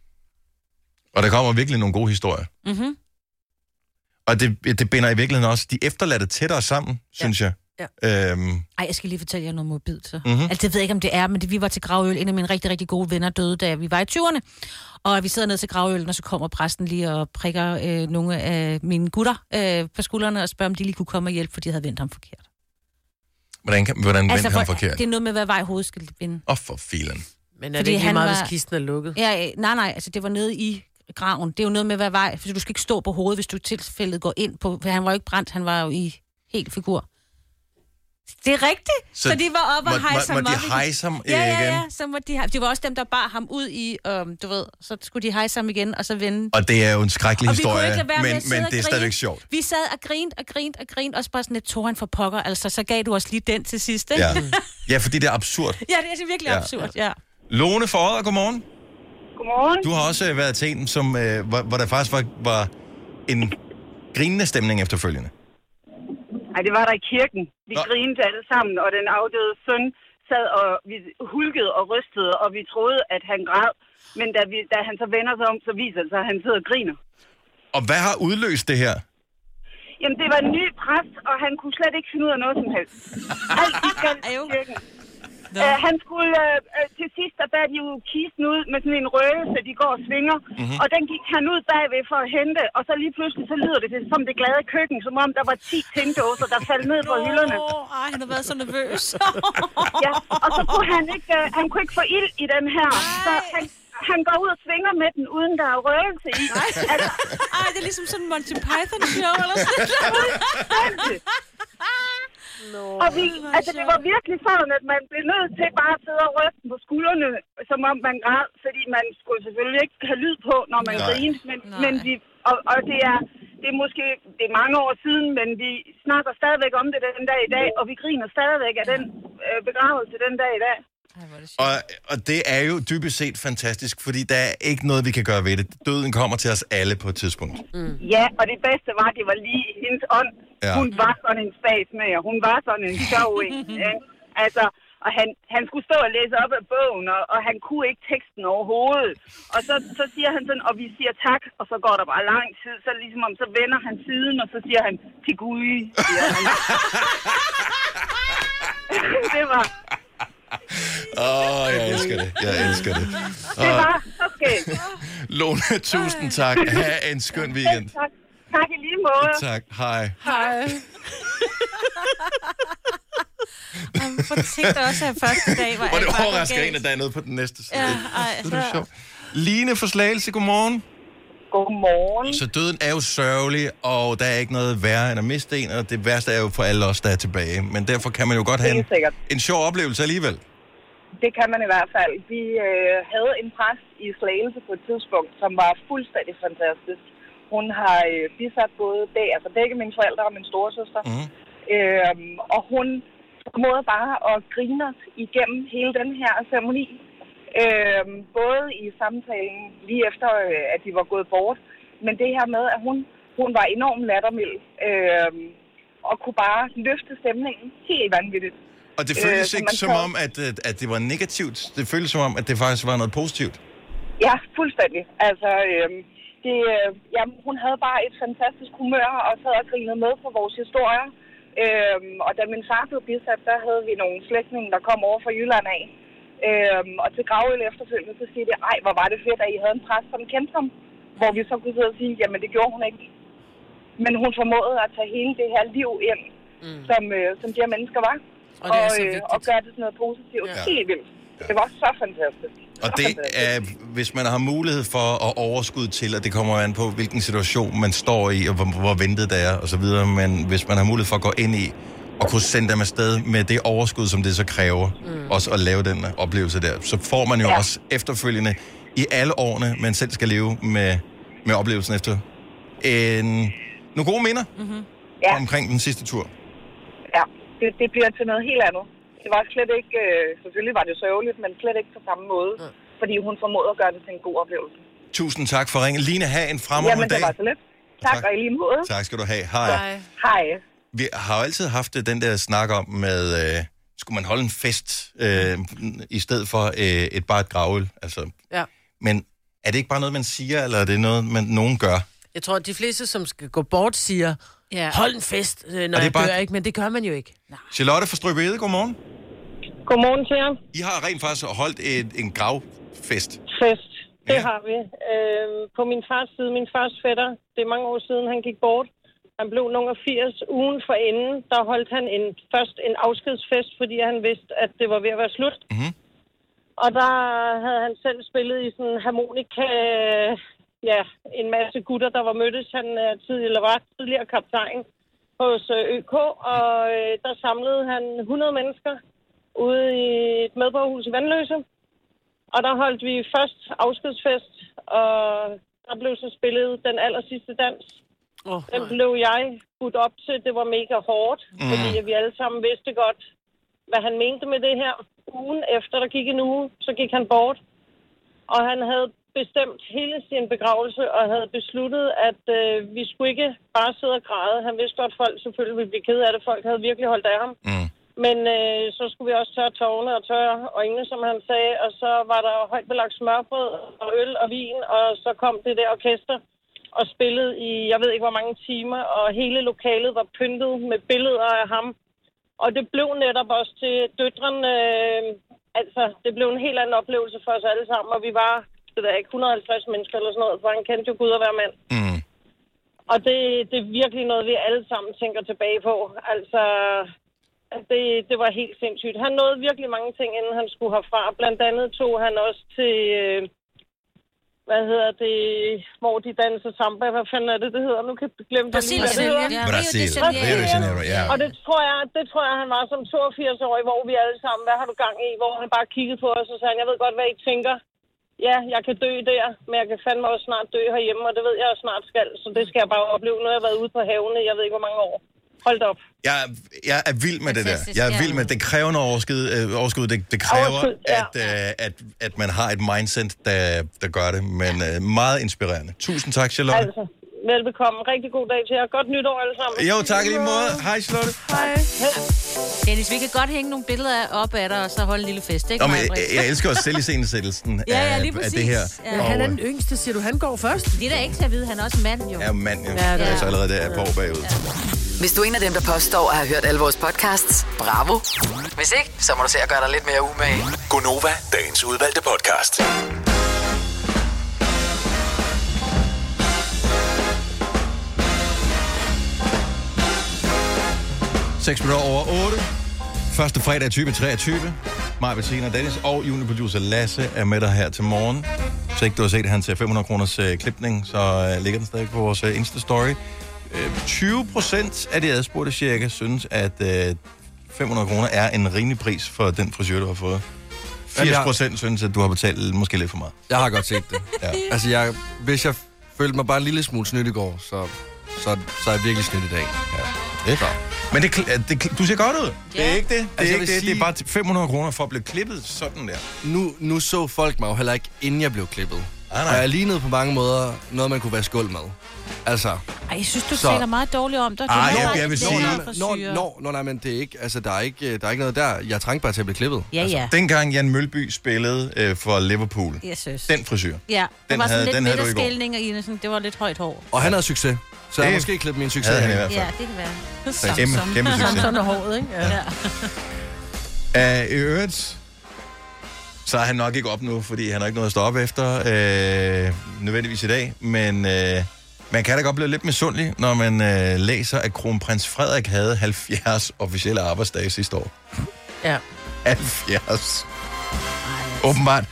Og der kommer virkelig nogle gode historier. Mm-hmm. Og det, det binder i virkeligheden også de efterladte tættere sammen, synes jeg. Ja. Øhm, Ej, jeg skal lige fortælle jer noget morbidt, så. Mhm. Mm-hmm. Altså, det ved jeg ikke, om det er, men det, vi var til gravøl. En af mine rigtig, rigtig gode venner døde, da vi var i tyverne. Og vi sidder ned til gravølen, og så kommer præsten lige og prikker øh, nogle af mine gutter øh, på skuldrene og spørger, om de lige kunne komme og hjælpe, for de havde vendt ham forkert. hvordan kan, hvordan altså, for, han forkert? det er noget med, hvad vej hovedet skal vinde. Åh, oh, for filen. Men er Fordi det ikke lige han meget, var- hvis kisten er lukket? Ja, øh, nej, nej, altså det var nede i graven. Det er jo noget med, hvad vej, for du skal ikke stå på hovedet, hvis du tilfældet går ind på, for han var jo ikke brændt, han var jo i helt figur. Det er rigtigt, så, så de var oppe og må, hejse må, ham må de op i- hejse ham Ja, øh, ja, igen? ja, så må de, det var også dem, der bar ham ud i, øhm, du ved, så skulle de hejse ham igen, og så vende. Og det er jo en skrækkelig Og vi kunne historie, ikke lade være med men, at sidde men og det er grine. stadigvæk sjovt. Vi sad og grint og grint og grint, også bare sådan et toren for pokker, altså så gav du os lige den til sidst, ikke? Ja. ja, fordi det er absurd. Ja, det er virkelig Ja. absurd, ja. Lone for Odder, godmorgen. Godmorgen. Du har også øh, været til en, som, øh, hvor, hvor der faktisk var, var en grinende stemning efterfølgende. Ej, det var der i kirken. Vi Nå. grinede alle sammen, og den afdøde søn sad og vi hulkede og rystede, og vi troede, at han græd. Men da, vi, da han så vender sig om, så viser det sig, at han sidder og griner. Og hvad har udløst det her? Jamen, det var en ny præst, og han kunne slet ikke finde ud af noget som helst. Alt gik galt i kirken. Uh, han skulle, uh, uh, til sidst, der bad de jo kisten ud med sådan en røgelse, de går og svinger. Mm-hmm. Og den gik han ud bagved for at hente, og så lige pludselig, så lyder det som det glade køkken, som om der var ti tindåser, der faldt ned på hylderne. Åh, ej, han har været så nervøs. Ja, og så kunne han ikke, uh, han kunne ikke få ild i den her. Så han, han går ud og svinger med den, uden der er røgelse i. Altså, Ej, det er ligesom sådan en Monty Python-show, eller sådan noget. No. og vi, altså, det var virkelig sådan, at man blev nødt til bare at sidde og ryste på skuldrene, som om man græd, fordi man skulle selvfølgelig ikke have lyd på, når man Nej. grinede. Men, Nej. men vi, og, og det er, det er måske det er mange år siden, men vi snakker stadigvæk om det den dag i dag, og vi griner stadigvæk af den øh, begravelse den dag i dag. Ej, hvor er det sjovt. Og, og det er jo dybest set fantastisk, fordi der er ikke noget, vi kan gøre ved det. Døden kommer til os alle på et tidspunkt. Ja, og det bedste var, at det var lige i hendes ånd. Ja. Hun var sådan en statsmager. Hun var sådan en sjov en. Ja. Altså, og han, han skulle stå og læse op af bogen, og, og han kunne ikke teksten overhovedet. Og så, så siger han sådan, og vi siger tak, og så går der bare lang tid, så ligesom om, så vender han siden, og så siger han, til Gud, siger han. Det var... Åh, oh, jeg elsker det. Jeg elsker det. Det var så skægt. Lone, tusind tak. Ha' en skøn weekend. Tak. Tak i lige måde. Tak. Hej. Hej. For tænkte også, at første dag var Og det alt bare overrasker galt. en, at der er noget på den næste side. Ja, ej, det er sjovt. Line for Slagelse, godmorgen. Godmorgen. Så døden er jo sørgelig, og der er ikke noget værre end at miste en, og det værste er jo for alle os, der er tilbage. Men derfor kan man jo godt have en, en sjov oplevelse alligevel. Det kan man i hvert fald. Vi øh, havde en præst i Slagelse på et tidspunkt, som var fuldstændig fantastisk. Hun har øh, bisat både bag, altså begge mine forældre og min storesøster. Mm. Øh, og hun formåede bare at grine os igennem hele den her ceremoni. Øh, både i samtalen lige efter, øh, at de var gået bort, men det her med, at hun, hun var enormt lattermild øh, og kunne bare løfte stemningen helt vanvittigt. Og det føles øh, ikke som kan... om, at, at det var negativt. Det føles som om, at det faktisk var noget positivt. Ja, fuldstændig. Altså, øh, det, øh, jamen, hun havde bare et fantastisk humør og sad og grinede med på vores historier. Øh, og da min far blev bisat, der havde vi nogle slægtninge, der kom over fra Jylland af. Øh, og til gravøl efterfølgende, så siger de, ej, hvor var det fedt, at I havde en præst, som kendte ham. Hvor vi så kunne sidde og sige, jamen det gjorde hun ikke. Men hun formåede at tage hele det her liv ind, mm. som, øh, som de her mennesker var. Og, det er så øh, og gøre det sådan noget positivt. Ja. Helt vildt. Det var så fantastisk. Og det er, hvis man har mulighed for at overskud til, og det kommer an på, hvilken situation man står i, og hvor, hvor ventet det er, og så videre, men hvis man har mulighed for at gå ind i, og kunne sende dem afsted med det overskud, som det så kræver, mm. også at lave den oplevelse der, så får man jo ja. også efterfølgende, i alle årene, man selv skal leve med, med oplevelsen efter, en, nogle gode minder mm-hmm. ja. omkring den sidste tur. Ja, det, det bliver til noget helt andet. Det var slet ikke, øh, selvfølgelig var det sørgeligt, men slet ikke på samme måde, mm. fordi hun formåede at gøre det til en god oplevelse. Tusind tak for ringen. Line, have en fremragende dag. Jamen, det var så lidt. Tak, tak, og i lige måde. Tak skal du have. Hej. Hej. Hej. Vi har jo altid haft den der snak om med, øh, skulle man holde en fest øh, i stedet for øh, et bare et gravøl? Altså, ja. Men er det ikke bare noget, man siger, eller er det noget, man nogen gør? Jeg tror, at de fleste, som skal gå bort, siger, ja. hold en fest, når jeg bare... dør, ikke? Men det gør man jo ikke. Nej. Charlotte fra Strøbede, godmorgen. Godmorgen til jer. I har rent faktisk holdt et, en gravfest. Fest, det ja. har vi. Øh, på min fars side, min fars fætter, det er mange år siden, han gik bort. Han blev nummer firs. Ugen for inden, der holdt han en, først en afskedsfest, fordi han vidste, at det var ved at være slut. Mm-hmm. Og der havde han selv spillet i sådan en harmonika, ja, en masse gutter, der var mødtes. Han er tidligere, eller var tidligere kaptajn hos Ø K, og øh, der samlede han hundrede mennesker ude i et medborgerhus i Vandløse. Og der holdt vi først afskedsfest, og der blev så spillet den aller sidste dans. Oh, den blev jeg budt op til. Det var mega hårdt, mm. fordi vi alle sammen vidste godt, hvad han mente med det her. Ugen efter, der gik en uge, så gik han bort. Og han havde bestemt hele sin begravelse og havde besluttet, at øh, vi skulle ikke bare sidde og græde. Han vidste godt, at folk selvfølgelig ville blive ked af det. Folk havde virkelig holdt af ham. Mm. Men øh, så skulle vi også tørre tårne og tørre øjnene, som han sagde. Og så var der højt belagt smørbrød og øl og vin, og så kom det der orkester og spillede i, jeg ved ikke hvor mange timer, og hele lokalet var pyntet med billeder af ham. Og det blev netop også til døtrene, øh, altså det blev en helt anden oplevelse for os alle sammen, og vi var, det der ikke, et hundrede og halvtreds mennesker eller sådan noget, for han kendte jo Gud og hver mand. Mm. Og det, det er virkelig noget, vi alle sammen tænker tilbage på. Altså, det, det var helt sindssygt. Han nåede virkelig mange ting, inden han skulle herfra. Blandt andet tog han også til... Øh, hvad hedder det, hvor de danser samba, hvad fanden er det, det hedder? Nu kan jeg glemme det lige, hvad det hedder. Ja, Brasil. Rio de Janeiro, ja. Og det tror jeg, det tror jeg, han var som toogfirs-årig, hvor vi alle sammen, hvad har du gang i? Hvor han bare kiggede på os og sagde, jeg ved godt, hvad I tænker. Ja, jeg kan dø der, men jeg kan fandme også snart dø herhjemme, og det ved jeg snart skal, så det skal jeg bare opleve. Nu har jeg været ude på havene, jeg ved ikke, hvor mange år. Hold op. Jeg, jeg er vild med det der. Jeg er vild med det. Det kræver noget overskud. Øh, overskud. Det, det kræver, overskud, ja. at, øh, at, at man har et mindset, der, der gør det. Men øh, meget inspirerende. Tusind tak, Charlotte. Altså, velbekomme. Rigtig god dag til jer. Godt nytår alle sammen. Jo, tak i lige måde. Hej, Charlotte. Hej. Dennis, vi kan godt hænge nogle billeder op af dig, og så holde en lille fest, ikke? Nå, men jeg, jeg elsker også selv iscenesættelsen Ja, ja, af, lige af præcis. det her. Ja. Han er den yngste, siger du. Han går først. Det er da ikke til at vide, han er også mand, jo. Ja, mand, jo. Ja, Ja, det det er- er så allerede der på år bagud. Ja. Hvis du er en af dem, der påstår at have hørt alle vores podcasts, bravo. Hvis ikke, så må du se at gøre dig lidt mere umage. Gonova, dagens udvalgte podcast. seks minutter over otte. Første fredag tyve treogtyve. Maja, Bettina, Dennis og juniorproducer Lasse er med dig her til morgen. Så ikke du har set hans fem hundrede kroners øh, klipning, så øh, ligger den stadig på vores øh, Insta-story. Øh, tyve procent af de adspurgte cirka synes, at øh, fem hundrede kroner er en rimelig pris for den frisør, du har fået. firs procent synes, at du har betalt måske lidt for meget. Jeg har godt set det. Ja. Altså, jeg, hvis jeg følte mig bare en lille smule snydt i går, så, så, så er jeg virkelig snydt i dag. Ja. Det er Men det, kl- det, du ser godt ud. Ja. Det er ikke det. Det er, Altså, jeg ikke vil det. sige- Det er bare fem hundrede kroner for at blive klippet sådan der. Nu, nu så folk mig jo heller ikke, inden jeg blev klippet. Ah, nej. Og jeg lignede på mange måder noget, man kunne være skuld med. Altså, Ej, jeg synes, du Så- taler meget dårligt om dig. Du Ej, har jeg- bare jeg vil lidt sige- længere Nå, frisyrer. nå, nå, nej, men det er ikke, altså, der er ikke, der er ikke noget der. Jeg trængte bare til at blive klippet. Ja, ja. Dengang Jan Mølby spillede øh, for Liverpool, Jeg synes. den frisyr. Ja, det Den var sådan havde- lidt den havde du i går. midterskælning, og i sådan, det var lidt højt hår. Og han havde succes. Så jeg Det har måske klippet min succes. havde han i af. hvert fald. Ja, det kan være. Kæmpe, Samson. kæmpe succes. Sådan er håret, ikke? Ja. Ja. Uh, I øvrigt, så er han nok ikke op nu, fordi han har ikke noget at stå op efter, uh, nødvendigvis i dag, men uh, man kan da godt blive lidt misundelig, når man uh, læser, at kronprins Frederik havde halvfjerds officielle arbejdsdage sidste år. Ja. halvfjerds. Åbenbart.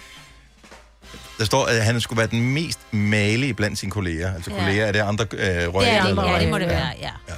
Der står, at han skulle være den mest malige blandt sine kolleger. Altså Ja. kolleger, er det andre uh, Det er royale? det, ja, det må det Ja. være, ja. Ja.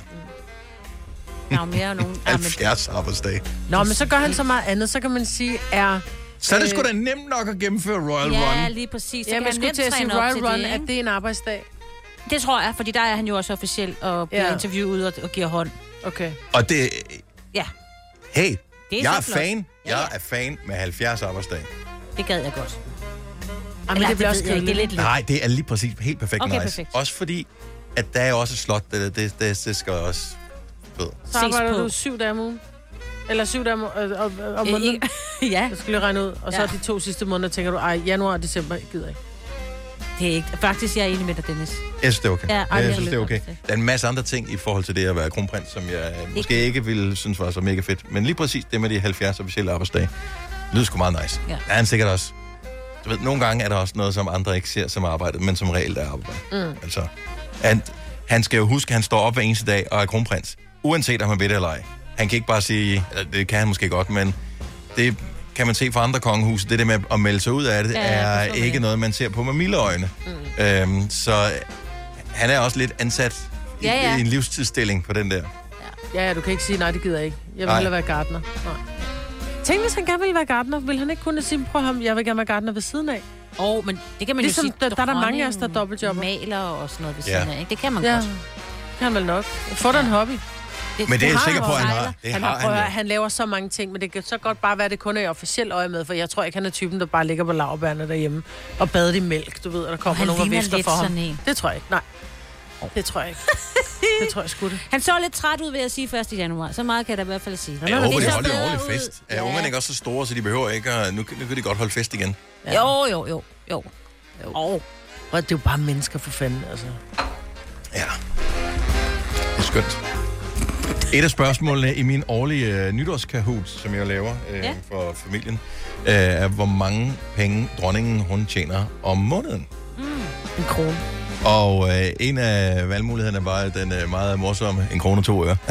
Der er jo mere nogen... Ja, men- halvfjerds arbejdsdage. Nå, men så gør han så meget andet. Så kan man sige, er... Så er det Øh, sgu da nemt nok at gennemføre Royal Ja, Run. lige præcis. Så Ja, kan man han skulle nemt til at sige træne op Royal til Run, det, at ikke? det er en arbejdsdag. Det tror jeg, fordi der er han jo også officielt og bliver Ja. interviewet og, og giver hånd. Okay. Og det... Ja, Hey, det er jeg er så flot. fan. Ja, Jeg ja. er fan med halvfjerds arbejdsdage. Det gad jeg godt. Jamen, Eller, det bliver ved også jeg ikke, det er lidt kedeligt. lidt. Nej, det er lige præcis helt perfekt Okay, nice. perfekt. Også fordi, at der er jo også et slot, det, det, det, det skal også... Ved. Så arbejder på. du syv dage om ugen. Eller syv dage om, øh, om, om Øh, måneden. ikke- ja, Jeg skal lige regne ud. Og så Ja. de to sidste måneder tænker du, ej, januar og december, jeg gider ikke. det er ikke. Faktisk, jeg er enig med dig, Dennis. Jeg synes, det er okay. Ja, ej, jeg jeg synes, det er lytter okay. til det. Der er en masse andre ting i forhold til det at være kronprins, som jeg øh, måske ikke ville synes var så mega fedt. Men lige præcis det med de halvfjerds officielle arbejdsdage, lyder sgu meget nice. Ja. Der er han sikkert også. Du ved, nogle gange er der også noget, som andre ikke ser som arbejde, men som regel er arbejde. Mm. Altså, han, han skal jo huske, at han står op hver eneste dag og er kronprins. Uanset om han ved det eller ej. Han kan ikke bare sige, eller det kan han måske godt, men det kan man se fra andre kongehuse. Det der med at melde sig ud af det, Ja, ja, jeg er forstår ikke det. noget, man ser på med milde øjne. Mm. Øhm, så han er også lidt ansat i, Ja, ja. i en livstidsstilling på den der. Ja, ja, du kan ikke sige, nej, det gider jeg ikke. Jeg vil Nej. hellere være gartner. Nej. Tænk, hvis han gerne ville være gartner, vil han ikke kunne sige, prøv ham, jeg vil gerne være gartner ved siden af. Åh, oh, men det kan man Ligesom, jo sige. der- der er der mange af os, der dronningen dobbeltjobber. Maler og sådan noget ved Ja. siden af, ikke? Det kan man Ja, godt. kan han vel nok. Få dig en hobby. Men det er jeg har sikker han på, at han også. har. Det Han, har har, prøv at han høre, jo. han laver så mange ting, men det kan så godt bare være, at det kun er i officielt øje med, for jeg tror ikke, han er typen, der bare ligger på laurbærne derhjemme og bader i mælk, du ved, og der kommer han nogen og ligner visker lidt for ham. sådan en. Det tror jeg ikke, nej. Det tror jeg ikke. Det tror jeg sgu det. Han så lidt træt ud ved at sige første januar. Så meget kan jeg da i hvert fald sige. Jeg håber, Det de så holder en bedre ordentlig ud. fest. Er Ja. ungerne ikke også så store, så de behøver ikke at... Nu, nu kan de godt holde fest igen. Ja. Jo, jo, jo, jo. jo. Og det er jo bare mennesker for fanden, altså. Ja. Det er skønt. Et af spørgsmålene i min årlige øh, nytårskahoot, som jeg laver øh, Ja. for familien, øh, er, hvor mange penge dronningen hun tjener om måneden. En krone. Og øh, en af valgmulighederne var den øh, meget morsomme en krone og to øre.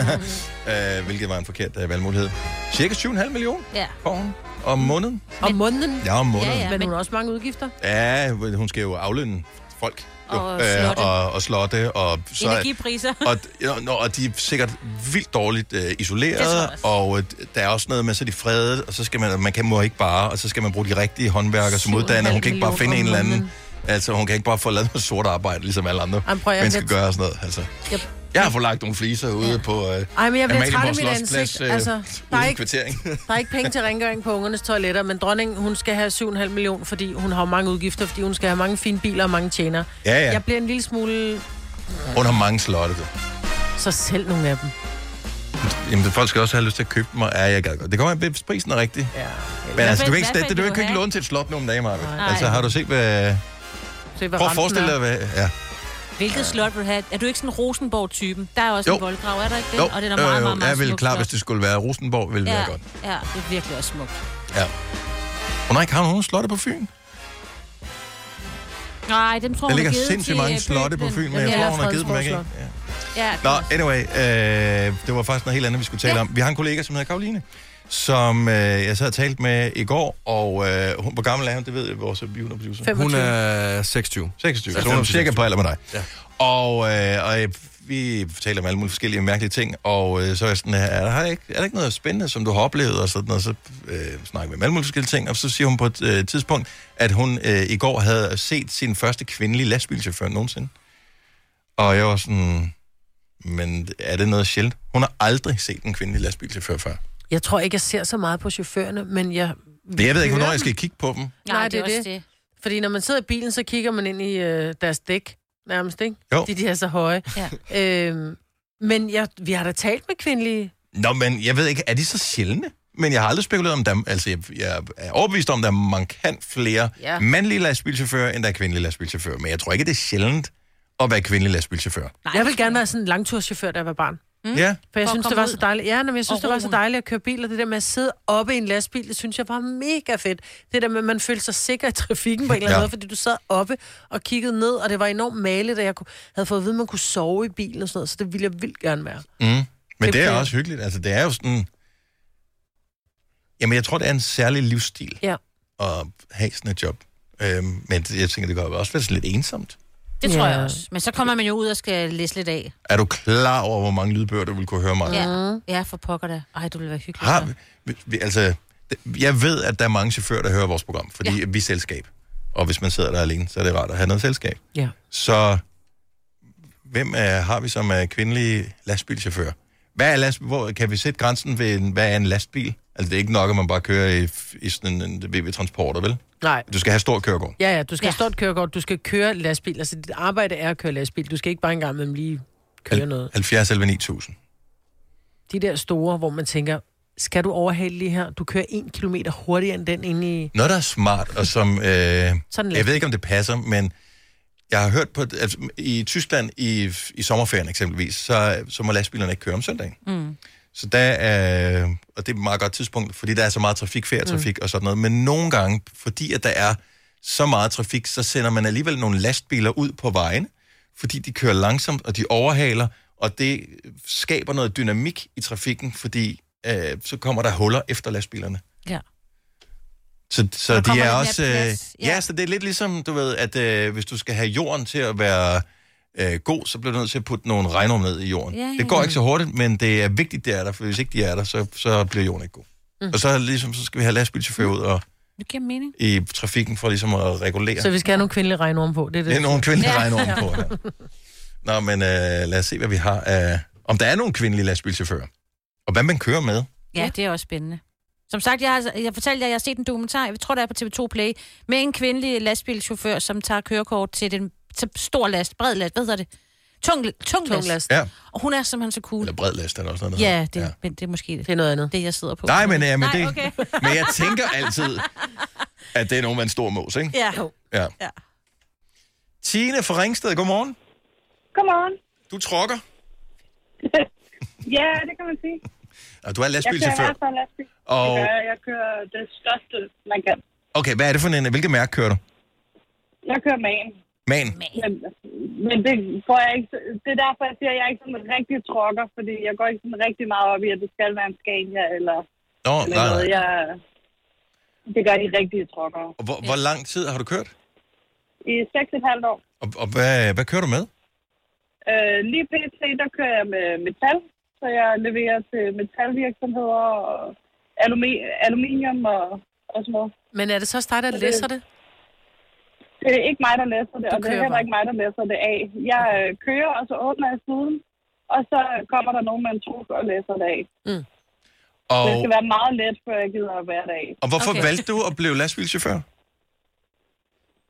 øh, hvilket var en forkert øh, valgmulighed. Cirka syv komma fem millioner Ja. får hun om måneden. Om måneden. Ja, om måneden. Ja, Ja, ja. Men men- hun har også mange udgifter. ja. ja hun skal jo aflønne folk. Jo, Og slotte. og, og slotte. Og, så, Energipriser. og, ja, og de er sikkert vildt dårligt øh, Det tror isoleret, jeg også. og øh, der er også noget med, så er de fredet, og så skal man, man kan må ikke bare, og så skal man bruge de rigtige håndværkere som syv komma uddanner. fem Hun kan ikke bare finde en millioner eller om anden, altså hun kan ikke bare få lavet noget sort arbejde, ligesom alle andre Ej, prøv, jeg mennesker bliver- gør og sådan noget. Altså. Yep. Jeg har fået lagt nogle fliser ude på øh, Ej, men jeg bliver træt Amalienborg i mit Slotsplads ansigt. øh, Altså, ude der er i ikke, kvartering. der er ikke penge til rengøring på ungernes toiletter, men dronningen, hun skal have syv komma fem millioner, fordi hun har mange udgifter, fordi hun skal have mange fine biler og mange tjenere. Ja, ja. Jeg bliver en lille smule Hun har mange slotte. Du. Så selv nogle af dem. Jamen, folk skal også have lyst til at købe dem, og ja, jeg gad godt. Det kommer an, hvis prisen er rigtig. Ja. Men altså, du kan ikke, hvad det, vil du kan du ikke have? låne til et slot nogle dage, Marve. Nej. Altså, har du set, hvad... Se, hvad Prøv at renten forestille er. dig, hvad... Ja. Hvilket slot vil du have? Er du ikke sådan en Rosenborg-typen? Der er også Jo. en voldgrav, er der ikke det? Jo, Og det er jo, meget, jo, meget, meget jeg vil smukt klar, slot. hvis det skulle være Rosenborg, ville det ja, være godt. Ja, det er virkelig også smukt. Ja. Hun har ikke har nogen slotte på Fyn. Nej, dem tror Der hun ligger har givet sindssygt til mange øh, slotte på pøblen. Fyn, men jeg Ja, tror, hun har givet dem væk. Fredensborg Ikke? Slot. Ja. Ja, Nå, anyway, øh, det var faktisk noget helt andet, vi skulle tale Ja. om. Vi har en kollega, som hedder Karoline, som øh, jeg sad og talt med i går, og øh, hun, hvor gammel er hun? Det ved vores juniorproducer. Fem. Hun er seksogtyve. seksogtyve, så hun er cirka på alder med dig. Ja. Og, øh, og øh, vi taler om alle mulige forskellige mærkelige ting, og øh, så er jeg sådan, er der, ikke, er der ikke noget spændende, som du har oplevet, og sådan noget, så øh, snakker vi om alle mulige forskellige ting, og så siger hun på et øh, tidspunkt, at hun øh, i går havde set sin første kvindelige lastbilchauffør nogensinde. Og jeg var sådan, men er det noget sjældent? Hun har aldrig set en kvindelig lastbilchauffør før. Jeg tror ikke, jeg ser så meget på chaufførerne, men jeg... Det, jeg ved ikke, hvornår hører jeg skal dem. kigge på dem. Nej, det er også det. Fordi når man sidder i bilen, så kigger man ind i øh, deres dæk, nærmest, ikke? Jo. Fordi de er så høje. Ja. Øhm, men jeg, vi har da talt med kvindelige... Nå, men jeg ved ikke, er de så sjældne? Men jeg har aldrig spekuleret om dem. Altså, jeg, jeg er overbevist om, at der er markant flere Ja. mandlige lastbilchauffører, end der er kvindelige lastbilchauffører. Men jeg tror ikke, det er sjældent at være kvindelig lastbilchauffør. Nej, Jeg vil gerne være sådan en langturschauffør, da jeg var barn. Mm. Ja, For jeg For at synes, det komme var ud så dejligt. Ja, men jeg synes, og det var så roen. dejligt at køre bil, og det der med at sidde oppe i en lastbil, det synes jeg var mega fedt. Det der med, at man følte sig sikker i trafikken på en eller anden Ja. måde, fordi du sad oppe og kiggede ned, og det var enormt maligt, at jeg kunne, havde fået at vide, at man kunne sove i bilen og sådan noget, så det ville jeg vildt gerne være. mm. Men Det det er bliver- også hyggeligt. Altså, det er jo sådan... Jamen, jeg tror, det er en særlig livsstil Ja. at have sådan et job. Øhm, men jeg tænker, det kan jo også være sådan lidt ensomt. Det tror Ja. jeg også. Men så kommer man jo ud og skal læse lidt af. Er du klar over, hvor mange lydbøger, du vil kunne høre mig? Ja, ja for pokker da. Ej, du vil være hyggelig. Har, vi, vi, altså, jeg ved, at der er mange chauffører, der hører vores program, fordi ja. vi er selskab. Og hvis man sidder der alene, så er det rart at have noget selskab. Ja. Så hvem er, har vi som er kvindelige lastbilchauffører? Hvad er last, hvor kan vi sætte grænsen ved, en, hvad er en lastbil? Altså, det er ikke nok, at man bare kører i, i sådan en, en V V-transporter, vel? Nej. Du skal have stor kørekort. Ja, ja, du skal Ja. ja. stå et kørekort, du skal køre lastbil. Altså, dit arbejde er at køre lastbil. Du skal ikke bare engang med dem lige køre noget. halvfjerds elleve ni tusind. De der store, hvor man tænker, skal du overhale lige her? Du kører en kilometer hurtigere end den inde i... Noget, der er smart, og som... Øh, Sådan jeg ved ikke, om det passer, men jeg har hørt på... Altså, i Tyskland i, i sommerferien eksempelvis, så, så må lastbilerne ikke køre om søndagen. Mm. Så der er... Og det er et meget godt tidspunkt, fordi der er så meget trafik, ferietrafik mm. og sådan noget. Men nogle gange, fordi at der er så meget trafik, så sender man alligevel nogle lastbiler ud på vejen, fordi de kører langsomt, og de overhaler, og det skaber noget dynamik i trafikken, fordi øh, så kommer der huller efter lastbilerne. Ja. Så, så der de kommer er lidt også... mere Øh, plads, ja. ja. ja, så det er lidt ligesom, du ved, at øh, hvis du skal have jorden til at være øh, god, så bliver du nødt til at putte nogle regnorm ned i jorden. Ja, ja, Det går ja. ikke så hurtigt, men det er vigtigt, det er der, for hvis ikke de er der, så, så bliver jorden ikke god. Mm. Og så, er det ligesom, så skal vi have lastbilchauffører ud og, Det giver mening. i trafikken for ligesom at regulere. Så vi skal have nogle kvindelige regnorm på. Det er det. Det er nogle kvindelige Ja. regnorm på her. Nå, men øh, lad os se, hvad vi har. Øh, om der er nogle kvindelige lastbilchauffører. Og hvad man kører med. Ja, det er også spændende. Som sagt, jeg har, jeg fortalte jer, at jeg har set en dokumentar, jeg tror, det er på T V to Play, med en kvindelig lastbilchauffør, som tager kørekort til den til stor last, bred last, hvad hedder det? Tung, tung, Tung last. last. Ja, Og hun er simpelthen så cool. eller bred last, er der også noget, der Ja, hedder. det, ja. Men det er måske Det er noget andet. det, jeg sidder på. Nej, men, ja, men, Nej, det, okay. men jeg tænker altid, at det er nogen med en stor mås, ikke? Ja. Ja. Ja. Tine fra Ringsted, godmorgen. Godmorgen. Du trokker, Ja, det kan man sige. og du er Jeg kører i lastbilchauffør. hvert fald lastbil. Og Det gør jeg. Jeg kører det største, man kan. okay, hvad er det for en, hvilket mærke kører du? Jeg kører man. Man. Men, men det går jeg ikke... Det er derfor, jeg siger, at jeg er ikke sådan en rigtig trokker, fordi jeg går ikke sådan rigtig meget op i, at det skal være en Scania eller, Nå, eller nej, noget. nej. Jeg, det gør de rigtige trokkere. Og hvor, hvor lang tid har du kørt? I seks og et halvt år. Og, og hvad, hvad kører du med? Øh, lige pt. Der kører jeg med metal, så jeg leverer til metalvirksomheder og alumi- aluminium og, og sådan noget. Men er det så også dig, der læser det? Det er ikke mig, der læser det, Du og det er kører heller bare. ikke mig, der læser det af. Jeg øh, kører, og så åbner jeg siden, og så kommer der nogen med en truk og læser det af. Og, Det skal være meget let, før jeg gider at være der af. og hvorfor Okay. valgte du at blive lastbilchauffør?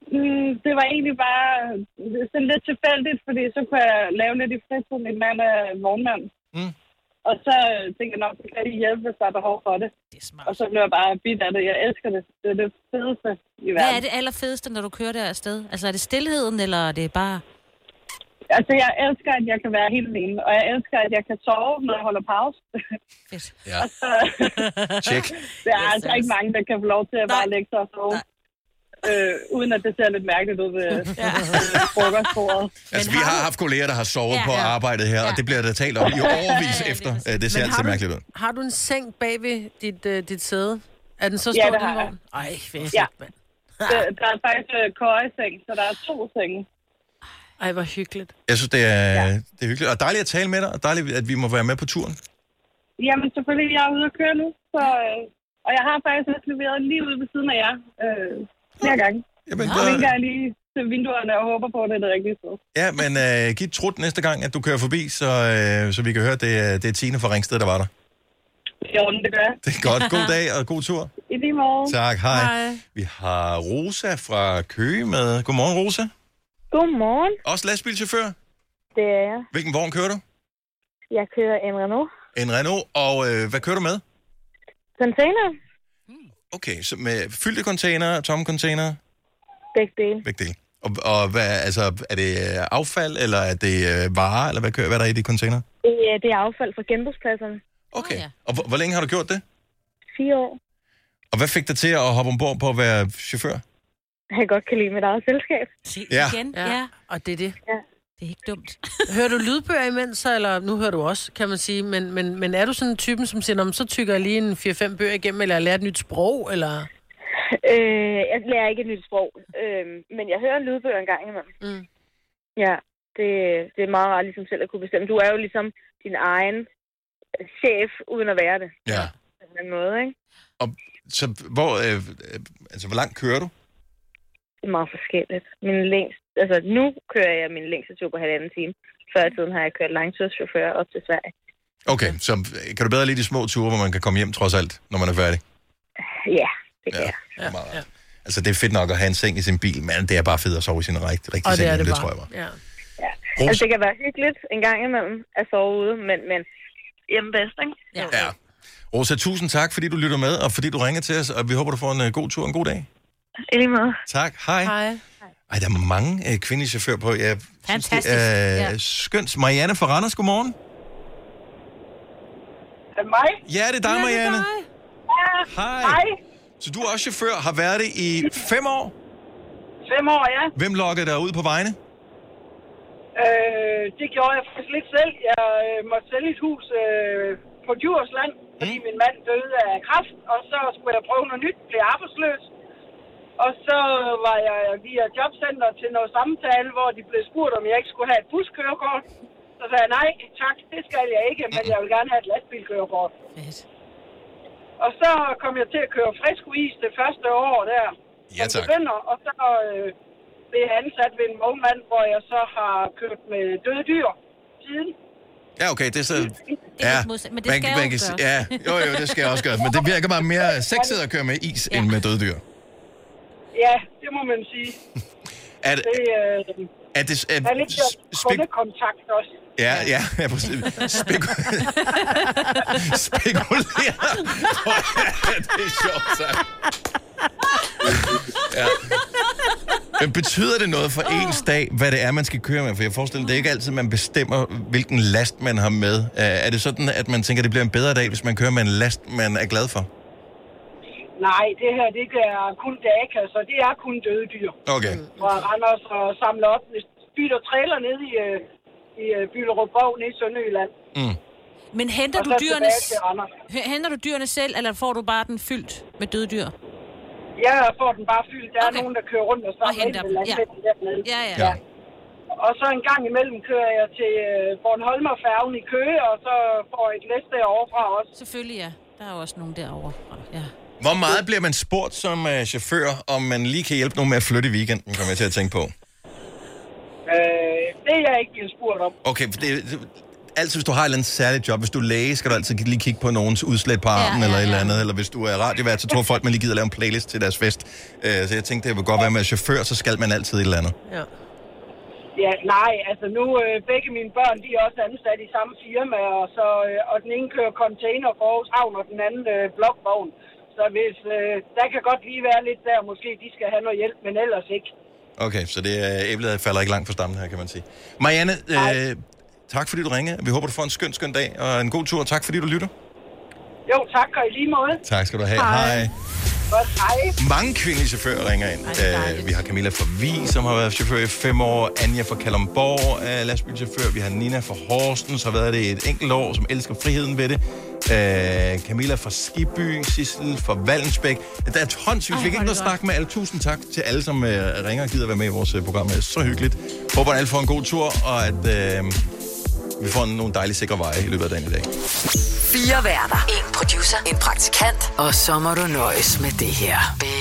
Mm, det var egentlig bare sådan lidt tilfældigt, fordi så kunne jeg lave lidt i fritiden. Min mand er vognmand. Mm. Og så tænkte jeg nok, at jeg kan hjælpe, hvis der er behov for det. Det er smart. Og så blev jeg bare bidt af det. Jeg elsker det. Det er det fedeste i verden. Hvad er det allerfedeste, når du kører der afsted? Altså, er det stillheden, eller er det bare... Altså, jeg elsker, at jeg kan være helt alene. Og jeg elsker, at jeg kan sove, når jeg holder pause. Fedt. Ja. Og så... Check. Der er yes, altså yes. ikke mange, der kan få lov til at bare lægge sig og sove. Øh, uden at det ser lidt mærkeligt ud ved ja. frokostbordet. Altså, vi har haft kolleger, der har sovet ja, ja. på arbejdet her, ja. og det bliver der talt om i årevis ja, efter. Det, det ser altid mærkeligt ud. Har du en seng bag ved dit, uh, dit sæde? Er den så stor, ja, det den vogn? Ej, fedt, ja. mand. Der, der er faktisk uh, køjeseng, så der er to senge. Ej, hvor hyggeligt. Jeg synes, det er, ja. det er hyggeligt. Og dejligt at tale med dig, og dejligt, at vi må være med på turen. Jamen, selvfølgelig. Jeg er ude at køre nu, så, øh, og jeg har faktisk også leveret lige ude ved siden af jer øh, flere gange. Jamen, jeg vinker jeg lige til vinduerne og håber på, at det er det rigtige sted. Ja, men øh, giv et trut næste gang, at du kører forbi, så, øh, så vi kan høre, at det, det er Tine fra Ringsted, der var der. Jo, det gør jeg. Det er godt. God dag og god tur. I lige morgen. Tak, hej. hej. Vi har Rosa fra Køge med. Godmorgen, Rosa. Godmorgen. Også lastbilchauffør? Det er jeg. Hvilken vogn kører du? Jeg kører en Renault. En Renault, og øh, hvad kører du med? Container. Okay, så med fyldte container, tomme container? Begge dele. Begge dele. Og, og hvad, altså, er det affald, eller er det øh, varer, eller hvad, kører, hvad er der i de container? Ja, det er affald fra genbrugspladserne. Okay, oh, ja. og hvor, hvor længe har du gjort det? Fire år. Og hvad fik dig til at hoppe ombord på at være chauffør? Jeg godt kan lide mit eget selskab. Ja. Igen, ja. ja. Og det er det. Ja. Det er ikke dumt. Hører du lydbøger imens, så, eller nu hører du også, kan man sige, men, men, men er du sådan en typen, som siger, så tykker jeg lige en fire fem bøger igennem, eller jeg lærer et nyt sprog, eller... Øh, jeg lærer ikke et nyt sprog, øh, men jeg hører en lydbøger en gang imellem. Mm. Ja, det, det er meget rart ligesom selv at kunne bestemme. Du er jo ligesom din egen chef, uden at være det. Ja. På en måde, ikke? Og så, hvor, øh, altså, hvor langt kører du? Det er meget forskelligt. Min længst, altså, nu kører jeg min længste tur på halvanden time. Før i tiden har jeg kørt langturschauffør op til Sverige. Okay, så kan du bedre lide de små ture, hvor man kan komme hjem trods alt, når man er færdig? Ja, det kan ja. jeg. Ja, ja. Altså, det er fedt nok at have en seng i sin bil, men det er bare fedt at sove i sin rigtig, rigtig og seng. Det er det, det bare. tror jeg bare. Ja. Ja. Altså, det kan være hyggeligt en gang imellem at sove ude, men, men hjemme bedst, ikke? Ja. Ja. Rosa, tusind tak, fordi du lytter med, og fordi du ringer til os, og vi håber, du får en uh, god tur og en god dag. I lige måde. Tak, hej. Hej. Ej, der er mange uh, kvindelige chauffører på. Jeg Fantastisk. Synes, det er uh, Ja. skønt. Marianne fra Randers, godmorgen. Er det mig? Ja, det er dig, Marianne. Ja. Hej. Hej. Så du er også chauffør, har været det i fem år? Fem år, ja. Hvem lokkede dig ud på vejene? Øh, det gjorde jeg faktisk lidt selv. Jeg øh, måtte sælge et hus øh, på Djursland, fordi Mm. min mand døde af kræft, og så skulle jeg prøve noget nyt, blev arbejdsløs. Og så var jeg via jobcenter til noget samtale, hvor de blev spurgt, om jeg ikke skulle have et buskørekort. Så sagde jeg, nej, tak, det skal jeg ikke, men jeg vil gerne have et lastbilkørekort. Fedt. Og så kom jeg til at køre frisk is det første år der. Ja, tak. Begynder, og så øh, blev jeg ansat ved en vognmand, hvor jeg så har kørt med døde dyr siden. Ja, okay, det er så... Det er Ja, lidt modsat, men det man- skal man jo kan gøres. sige- Ja, jo, jo, det skal jeg også gøre. Men det virker bare mere sexet at køre med is, Ja. end med døde dyr. Ja, det må man sige. Er det... Det øh, Er det er, er lidt spek- kundekontakt også. ja, ja, ja, præcis. Speku- Spekulere. Det er sjovt sagt. Ja. Men betyder det noget for ens dag, hvad det er, man skal køre med? For jeg forestiller mig, det er ikke altid, man bestemmer, hvilken last man har med. Er det sådan, at man tænker, at det bliver en bedre dag, hvis man kører med en last, man er glad for? Nej, det her, det er kun daka, så det er kun døde dyr. Okay. Og jeg render også og samler op, bytter trailer ned i, øh, i øh, Byllerupborg nede i Sønderjylland. Mm. Men henter Og du, så dyrene, tilbage til Randers. h- henter du dyrene selv, eller får du bare den fyldt med døde dyr? Jeg får den bare fyldt. Der er Okay. nogen, der kører rundt og Og samler henter ind dem, med ja. landmænd dernede. Ja, ja. Ja. Og så en gang imellem kører jeg til øh, Bornholmerfærgen i Køge, og så får jeg et læs derovre fra også. Selvfølgelig, ja. Der er jo også nogen derovre. Ja. Hvor meget bliver man spurgt som uh, chauffør, om man lige kan hjælpe nogen med at flytte i weekenden, kommer jeg til at tænke på? Øh, det er jeg ikke blevet spurgt om. Okay, for det, altid, hvis du har et eller andet særligt job, hvis du er læge, skal du altid lige kigge på nogens udslæt på armen, ja, ja, eller et eller andet. Eller hvis du er radiovært, så tror folk, man lige gider lave en playlist til deres fest. Uh, så jeg tænkte, det vil godt være med chauffør, så skal man altid et eller andet. Ja. Ja, nej, altså nu øh, begge mine børn, de er også ansat i samme firma, og, så, øh, og den ene kører container for Aarhus Havn, og den anden øh, blokvogn. Så hvis, øh, der kan godt lige være lidt der, måske de skal have noget hjælp, men ellers ikke. Okay, så det er, æblet falder ikke langt fra stammen her, kan man sige. Marianne, øh, tak fordi du ringede. Vi håber, du får en skøn, skøn dag, og en god tur. Tak fordi du lytter. Jo, tak, og i lige måde. Tak skal du have. Hej. Hej. Godt, hej. Mange kvindelige chauffører ringer ind. Uh, vi har Camilla fra Vig, som har været chauffør i fem år. Anja fra Kalundborg er lastbilchauffør. Vi har Nina fra Horsens, har været det i et enkelt år, som elsker friheden ved det. Uh, Camilla fra Skibby, Sissel fra Vallensbæk. Der er tonsvis. Vi kan ikke nå at snakke med alle. Tusind tak til alle, som uh, ringer og gider være med i vores uh, program. Det er så hyggeligt. Håber, at alle får en god tur, og at uh, vi får nogle dejlige sikre veje i løbet af dagen i dag. Fire værter. En producer. En praktikant. Og så må du nøjes med det her.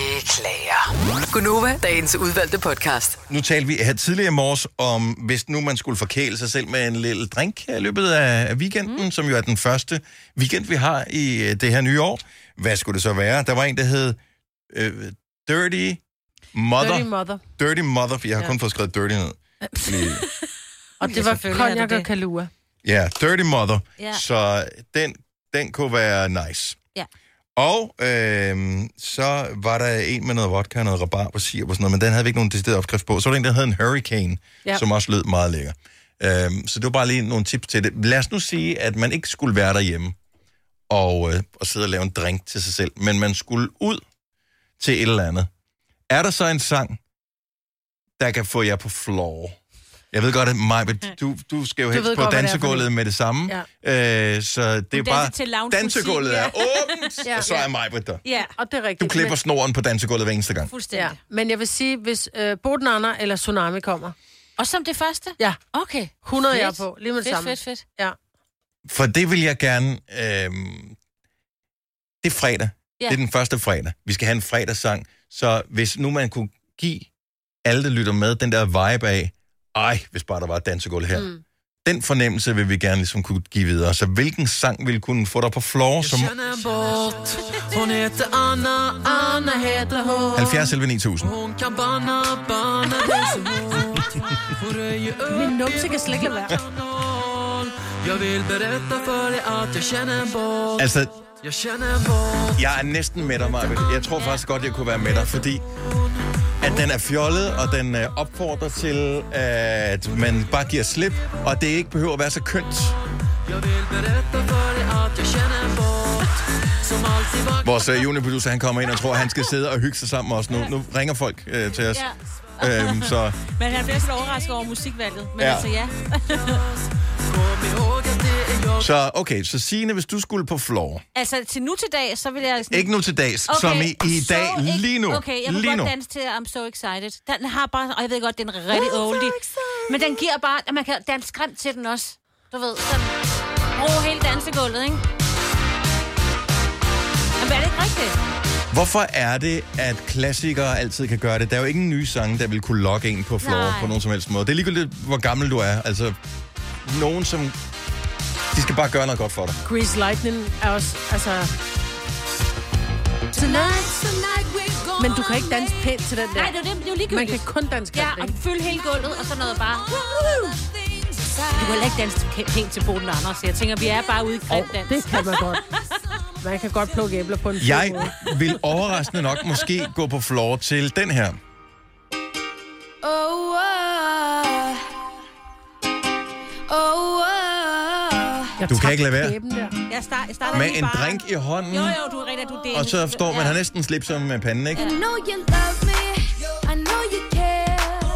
Beklager. Gunova, dagens udvalgte podcast. Nu talte vi her tidligere i morges om, hvis nu man skulle forkæle sig selv med en lille drink her i løbet af weekenden, mm. som jo er den første weekend, vi har i det her nye år. Hvad skulle det så være? Der var en, der hed uh, Dirty Mother. Dirty Mother. Dirty Mother, for jeg har ja. kun fået skrevet Dirty ned. Fordi... Og det var cognac og Kahlua. Ja, Dirty Mother. Ja. Så den, den kunne være nice. Ja. Og øh, så var der en med noget vodka, noget rabarber, sirup og sådan noget, men den havde vi ikke nogen decideret opskrift på. Så var der en, der hed en Hurricane, ja. som også lød meget lækker. Øh, så det var bare lige nogle tips til det. Lad os nu sige, at man ikke skulle være derhjemme og, øh, og sidde og lave en drink til sig selv, men man skulle ud til et eller andet. Er der så en sang, der kan få jer på floor? Jeg ved godt, at Majbet, du, du skal jo helst på godt, dansegulvet med det samme. Ja. Øh, så det er bare, dansegulvet er åbent, ja. og så er Majbet der. Ja, og det er rigtigt. Du klipper men... snoren på dansegulvet hver eneste gang. Fuldstændig. Ja. Men jeg vil sige, hvis øh, Boden Anna eller Tsunami kommer. Og som det første? Ja. Okay. hundrede jeg på, lige med det samme. Fedt, fedt, fedt. Ja. For det vil jeg gerne... Øh, det er fredag. Ja. Det er den første fredag. Vi skal have en fredagssang. Så hvis nu man kunne give alle, der lytter med, den der vibe af, ej, hvis bare der var et dansegulv her. Mm. Den fornemmelse vil vi gerne ligesom kunne give videre. Så hvilken sang vil kunne få dig på floor? Som... Bort. Hun heter Anna, Anna heter hon. halvfjerds elleve ni tusind. Hun kan banna, banna Min numse kan slet ikke lade være. Jeg vil berätta för dig att jag känner bort. Altså, jeg känner bort. Jeg er næsten med dig, Marvind. Jeg tror faktisk godt, jeg kunne være med dig, fordi at den er fjollet, og den øh, opfordrer til, at man bare giver slip, og det ikke behøver at være så kønt. Vores øh, juniorproducer, han kommer ind og tror, at han skal sidde og hygge sig sammen med os nu. Nu ringer folk øh, til os. Ja. Øhm, så... Men han bliver sådan overrasket over musikvalget. Men ja. altså ja. Så okay, så Signe, hvis du skulle på floor. Altså til nu til dag, så vil jeg... Sådan... Ikke nu til dags, okay, som i, i dag, so lige nu. Okay, jeg vil lige godt nu. danse til I'm So Excited. Den har bare, og jeg ved godt, det er en rigtig oldie. Men den giver bare, at man kan danse skræmt til den også. Du ved, sådan... Ro hele dansegulvet, ikke? Men er det ikke rigtigt? Hvorfor er det, at klassikere altid kan gøre det? Der er jo ingen nye sange, der vil kunne lokke en på floor Nej. på nogen som helst måde. Det er ligegyldigt, hvor gammel du er. Altså, nogen som... De skal bare gøre noget godt for dig. Grease Lightning er også, altså... Men du kan ikke danse pænt til den der. Nej, det er jo, det, det er jo ligegyldigt. Man kan kun danse Ja, og fylde hele gulvet, og så noget bare... Du kan ikke danse pænt til Boden Anders, så jeg tænker, vi er bare ude i grimdans. Oh, det kan man godt. Man kan godt plukke æbler på en fed Jeg vil overraskende nok måske gå på floor til den her. Oh, oh, oh, oh. Du kan ikke lade være. Jeg start, jeg starter med lige en bare. drink i hånden. Jo, jo, du er rigtig, du er det. Og så står man, ja. har næsten slips som med panden, ikke? I know you love me, I know you care.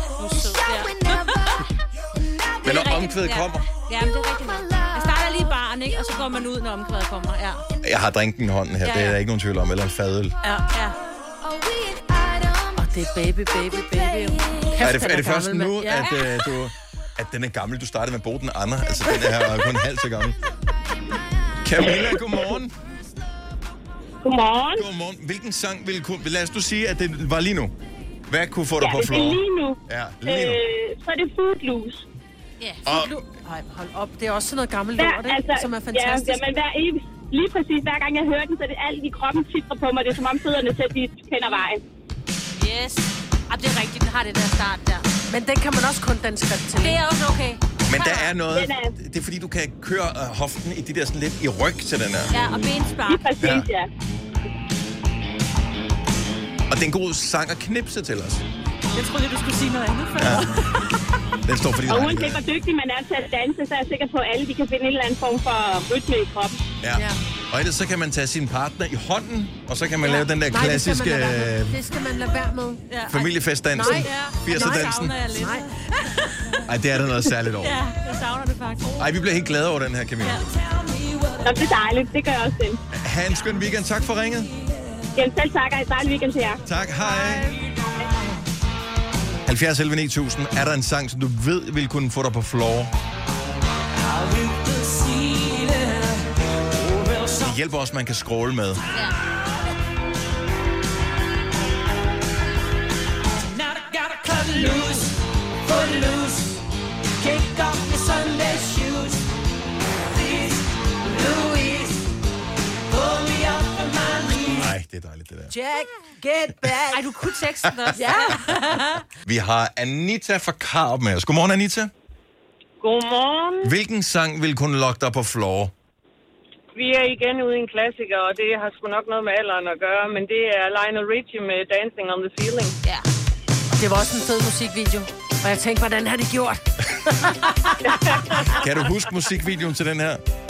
Men når omkvædet kommer. Ja, men det er rigtigt. Jeg starter lige i baren, ikke? Og så går man ud, når omkvædet kommer. Ja. Jeg har drinken i hånden her, ja, ja. Det er der ikke nogen tvivl om. Eller en fadøl. Ja, ja. Og det er baby, baby, baby. Kæft, er det, er det først nu, ja. at, uh, du, at den er gammel? Du startede med Boden Anna. Altså, den her er kun halv så gammel. Camilla, godmorgen. Godmorgen. Godmorgen. Hvilken sang ville kunne... Lad os du sige, at det var lige nu. Hvad kunne få dig ja, på floor? Ja, lige nu. Ja, lige nu. Øh, så er det Footloose. Ja, og Ej, hold op. Det er også sådan noget gammelt Hver, lort, ikke? altså, Som er fantastisk. Ja, men hver evig, lige præcis hver gang jeg hører den, så er det alt i kroppen titrer på mig. Det er som om fødderne selv, de kender vejen. Yes. Ah, det er rigtigt, den har det der start der. Men den kan man også kun danse skridt til. Det er også okay. Men der er noget... Det er fordi, du kan køre uh, hoften i de der sådan lidt i ryg til den her. Ja, og benspark. Lige præcis, ja. ja. Og det er en god sang at knipse til os. Jeg troede, du skulle sige noget andet før. Ja. Den står for de Og uanset hvor dygtig man er til at danse, så er jeg sikker på, at alle de kan finde en eller anden form for rytme i kroppen. Ja. ja. Og ellers så kan man tage sin partner i hånden, og så kan man ja. lave den der Nej, klassiske... Det skal man lade være med. Det skal man lade være med. Ja. Familiefestdansen. Nej, firser-dansen. Nej, Ej, det er der noget særligt over. Ja, jeg savner det faktisk. Ej, vi bliver helt glade over den her, Camilla. Ja. Nå, det er dejligt. Det gør jeg også selv. Ha' en skøn weekend. Tak for ringet. Jamen selv tak, og en dejlig weekend til jer. Tak, hej. halvfjerds elleve ni tusind. Er der en sang, som du ved vil kunne få dig på floor? Det hjælper også, man kan scrolle med. Ja. Nej, det er dejligt, det der. Jack, get back. Ej, du kunne teksten også. Ja. Vi har Anita fra Karup med os. Godmorgen, Anita. Godmorgen. Hvilken sang vil kunne lokke dig på floor? Vi er igen ude i en klassiker, og det har sgu nok noget med alderen at gøre, men det er Lionel Richie med Dancing on the Ceiling. Ja. Det var også en fed musikvideo. Og jeg tænkte, hvordan har de gjort? Kan du huske musikvideoen til den her?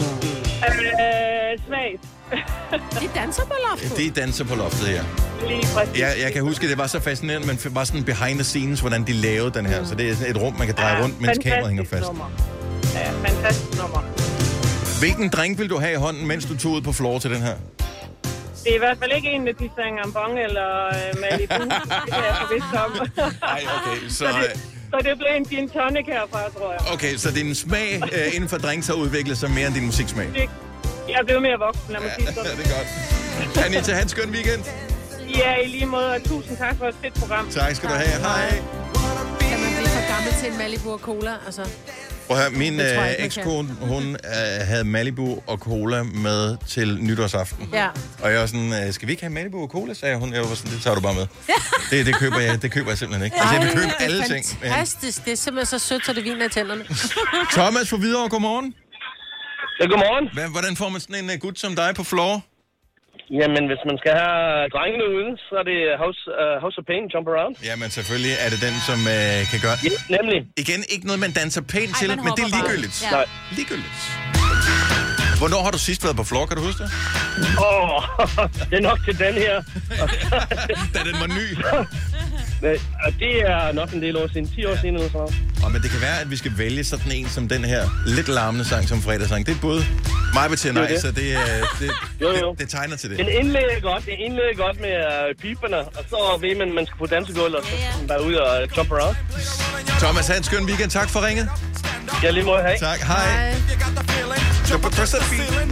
Øh, svagt. De danser på loftet. Det er danser på loftet, ja. Lige præcis. Jeg, jeg kan huske, at det var så fascinerende, men var sådan behind the scenes, hvordan de lavede den her. Så det er sådan et rum, man kan dreje ja, rundt, mens kameraet hænger fast. Nummer. Ja, fantastisk nummer. Hvilken drink vil du have i hånden, mens du tog ud på floor til den her? Det er i hvert fald ikke en med Pisang Ambon eller uh, Malibu. Det er jeg forvist om. Nej, okay, så... så, det, så det blev en gin tonic herfra, tror jeg. Okay, så din smag uh, inden for drinks har udviklet sig mere end din musiksmag? Det, jeg er blevet mere voksen, lad mig sige sådan. Ja, det er godt. Anita, have en skøn weekend. Ja, i lige måde, og tusind tak for et fedt program. Tak skal du have. Hej. Kan man blive for gammel til en Malibu og cola? Altså... Prøv at høre, min Det tror jeg øh, ikke, man ekskone, hun øh, havde Malibu og cola med til nytårsaften. Ja. Og jeg var sådan, øh, skal vi ikke have Malibu og cola, sagde hun. Jeg var sådan, det tager du bare med. det, det, køber jeg, det køber jeg simpelthen ikke. Altså, jeg vil købe alle ting. Men... Fantastisk. Det er simpelthen så sødt, så det viner i tænderne. Thomas fra Hvidovre, godmorgen. Ja, godmorgen. Hvad, hvordan får man sådan en uh, gut som dig på floor? Jamen, hvis man skal have drengene ude, så er det House, uh, House of Pain, Jump Around. Jamen, selvfølgelig er det den, som uh, kan gøre... Ja, nemlig. Igen, ikke noget, man danser pænt Ej, til, man men det er hopper ligegyldigt. bare. Ja. Ligegyldigt. Hvornår har du sidst været på floor, kan du huske det? Åh, oh, det er nok til den her. Da den var ny. Nej, det er nok en del år siden. ti år siden eller sådan noget. Og men det kan være, at vi skal vælge sådan en som den her lidt larmende sang som fredagssang. Det er både mig betyder nej, det. så det, uh, det, jo, jo. det, det tegner til det. Den indleder godt, det indleder godt med uh, piberne, og så ved man, at man skal på dansegulvet, og så skal man bare ud og uh, jump around. Thomas, have en skøn weekend. Tak for ringet. Ja, lige måde, hej. Tak, hej. hej. Jump across the field.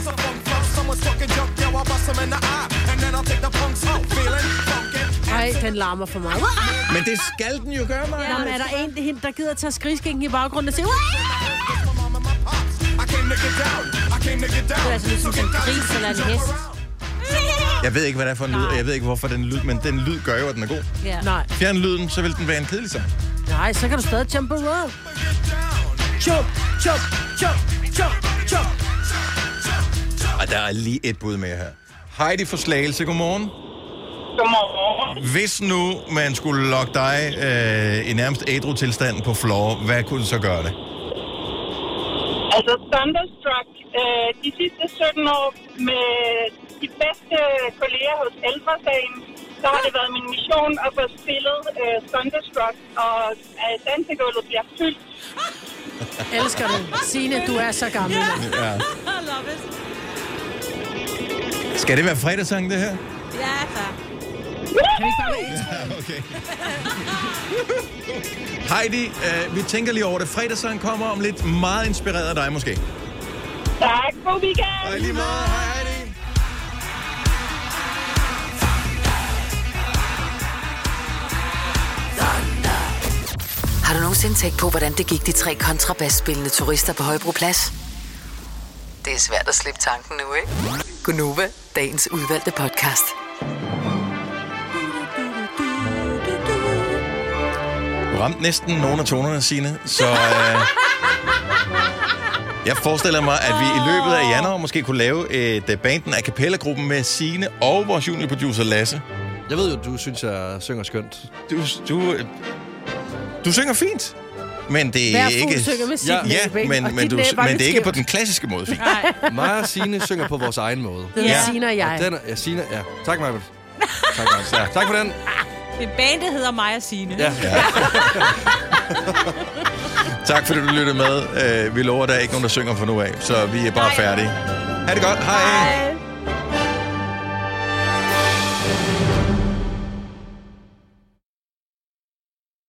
Ej, den larmer for mig. Men det skal den jo gøre, mig. Ja, men er der en, det er hende, der gider tage skridskinken i baggrunden og sige... Det er altså ligesom en gris eller en hest. Jeg ved ikke, hvad det er for en lyd, og jeg ved ikke, hvorfor den lyd, men den lyd gør jo, at den er god. Ja. Nej. Fjern lyden, så vil den være en kedelig sang. Nej, så kan du stadig jump around. Jump, jump, jump, jump, jump. Og der er lige et bud med her. Heidi fra Slagelse, godmorgen. Godmorgen. Hvis nu man skulle lokke dig øh, i nærmest ædru tilstand på floor, hvad kunne så gøre det? Altså Thunderstruck, øh, de sidste sytten år med de bedste kolleger hos Ældresagen, så har det været min mission at få spillet øh, Thunderstruck, og øh, dansegulvet bliver fyldt. Elsker det. Signe, du er så gammel. Ja. Skal det være fredagssang, det her? Ja, tak. Kan vi ikke bare være ja, okay. Heidi, øh, vi tænker lige over det. Fredagssang kommer om lidt, meget inspireret af dig måske. Tak, god weekend! Og lige måde, hej Heidi. Har du nogensinde tænkt på, hvordan det gik de tre kontrabasspillende turister på Højbroplads? Det er svært at slippe tanken nu, ikke? Gunova, dagens udvalgte podcast. Du ramte næsten nogle af tonerne, Signe, så øh, jeg forestiller mig, at vi i løbet af januar måske kunne lave et banden a cappella-gruppen med Signe og vores juniorproducer Lasse. Jeg ved jo, du synes, jeg synger skønt. Du, du, du synger fint, men det er ikke... synger med Signe. Ja, ja men, men, du, men det er ikke på den klassiske måde fint. Nej. Mig og Signe synger på vores egen måde. Det er ja. Signe og jeg. Og den er, ja, Signe, ja. Tak, Majbert. Tak, ja. Tak for den. Det band, der hedder mig og Signe. Ja. ja. Tak fordi du lyttede med. Vi lover, at der er ikke nogen, der synger fra nu af, så vi er bare færdige. Ha' det godt. Hej. Hej.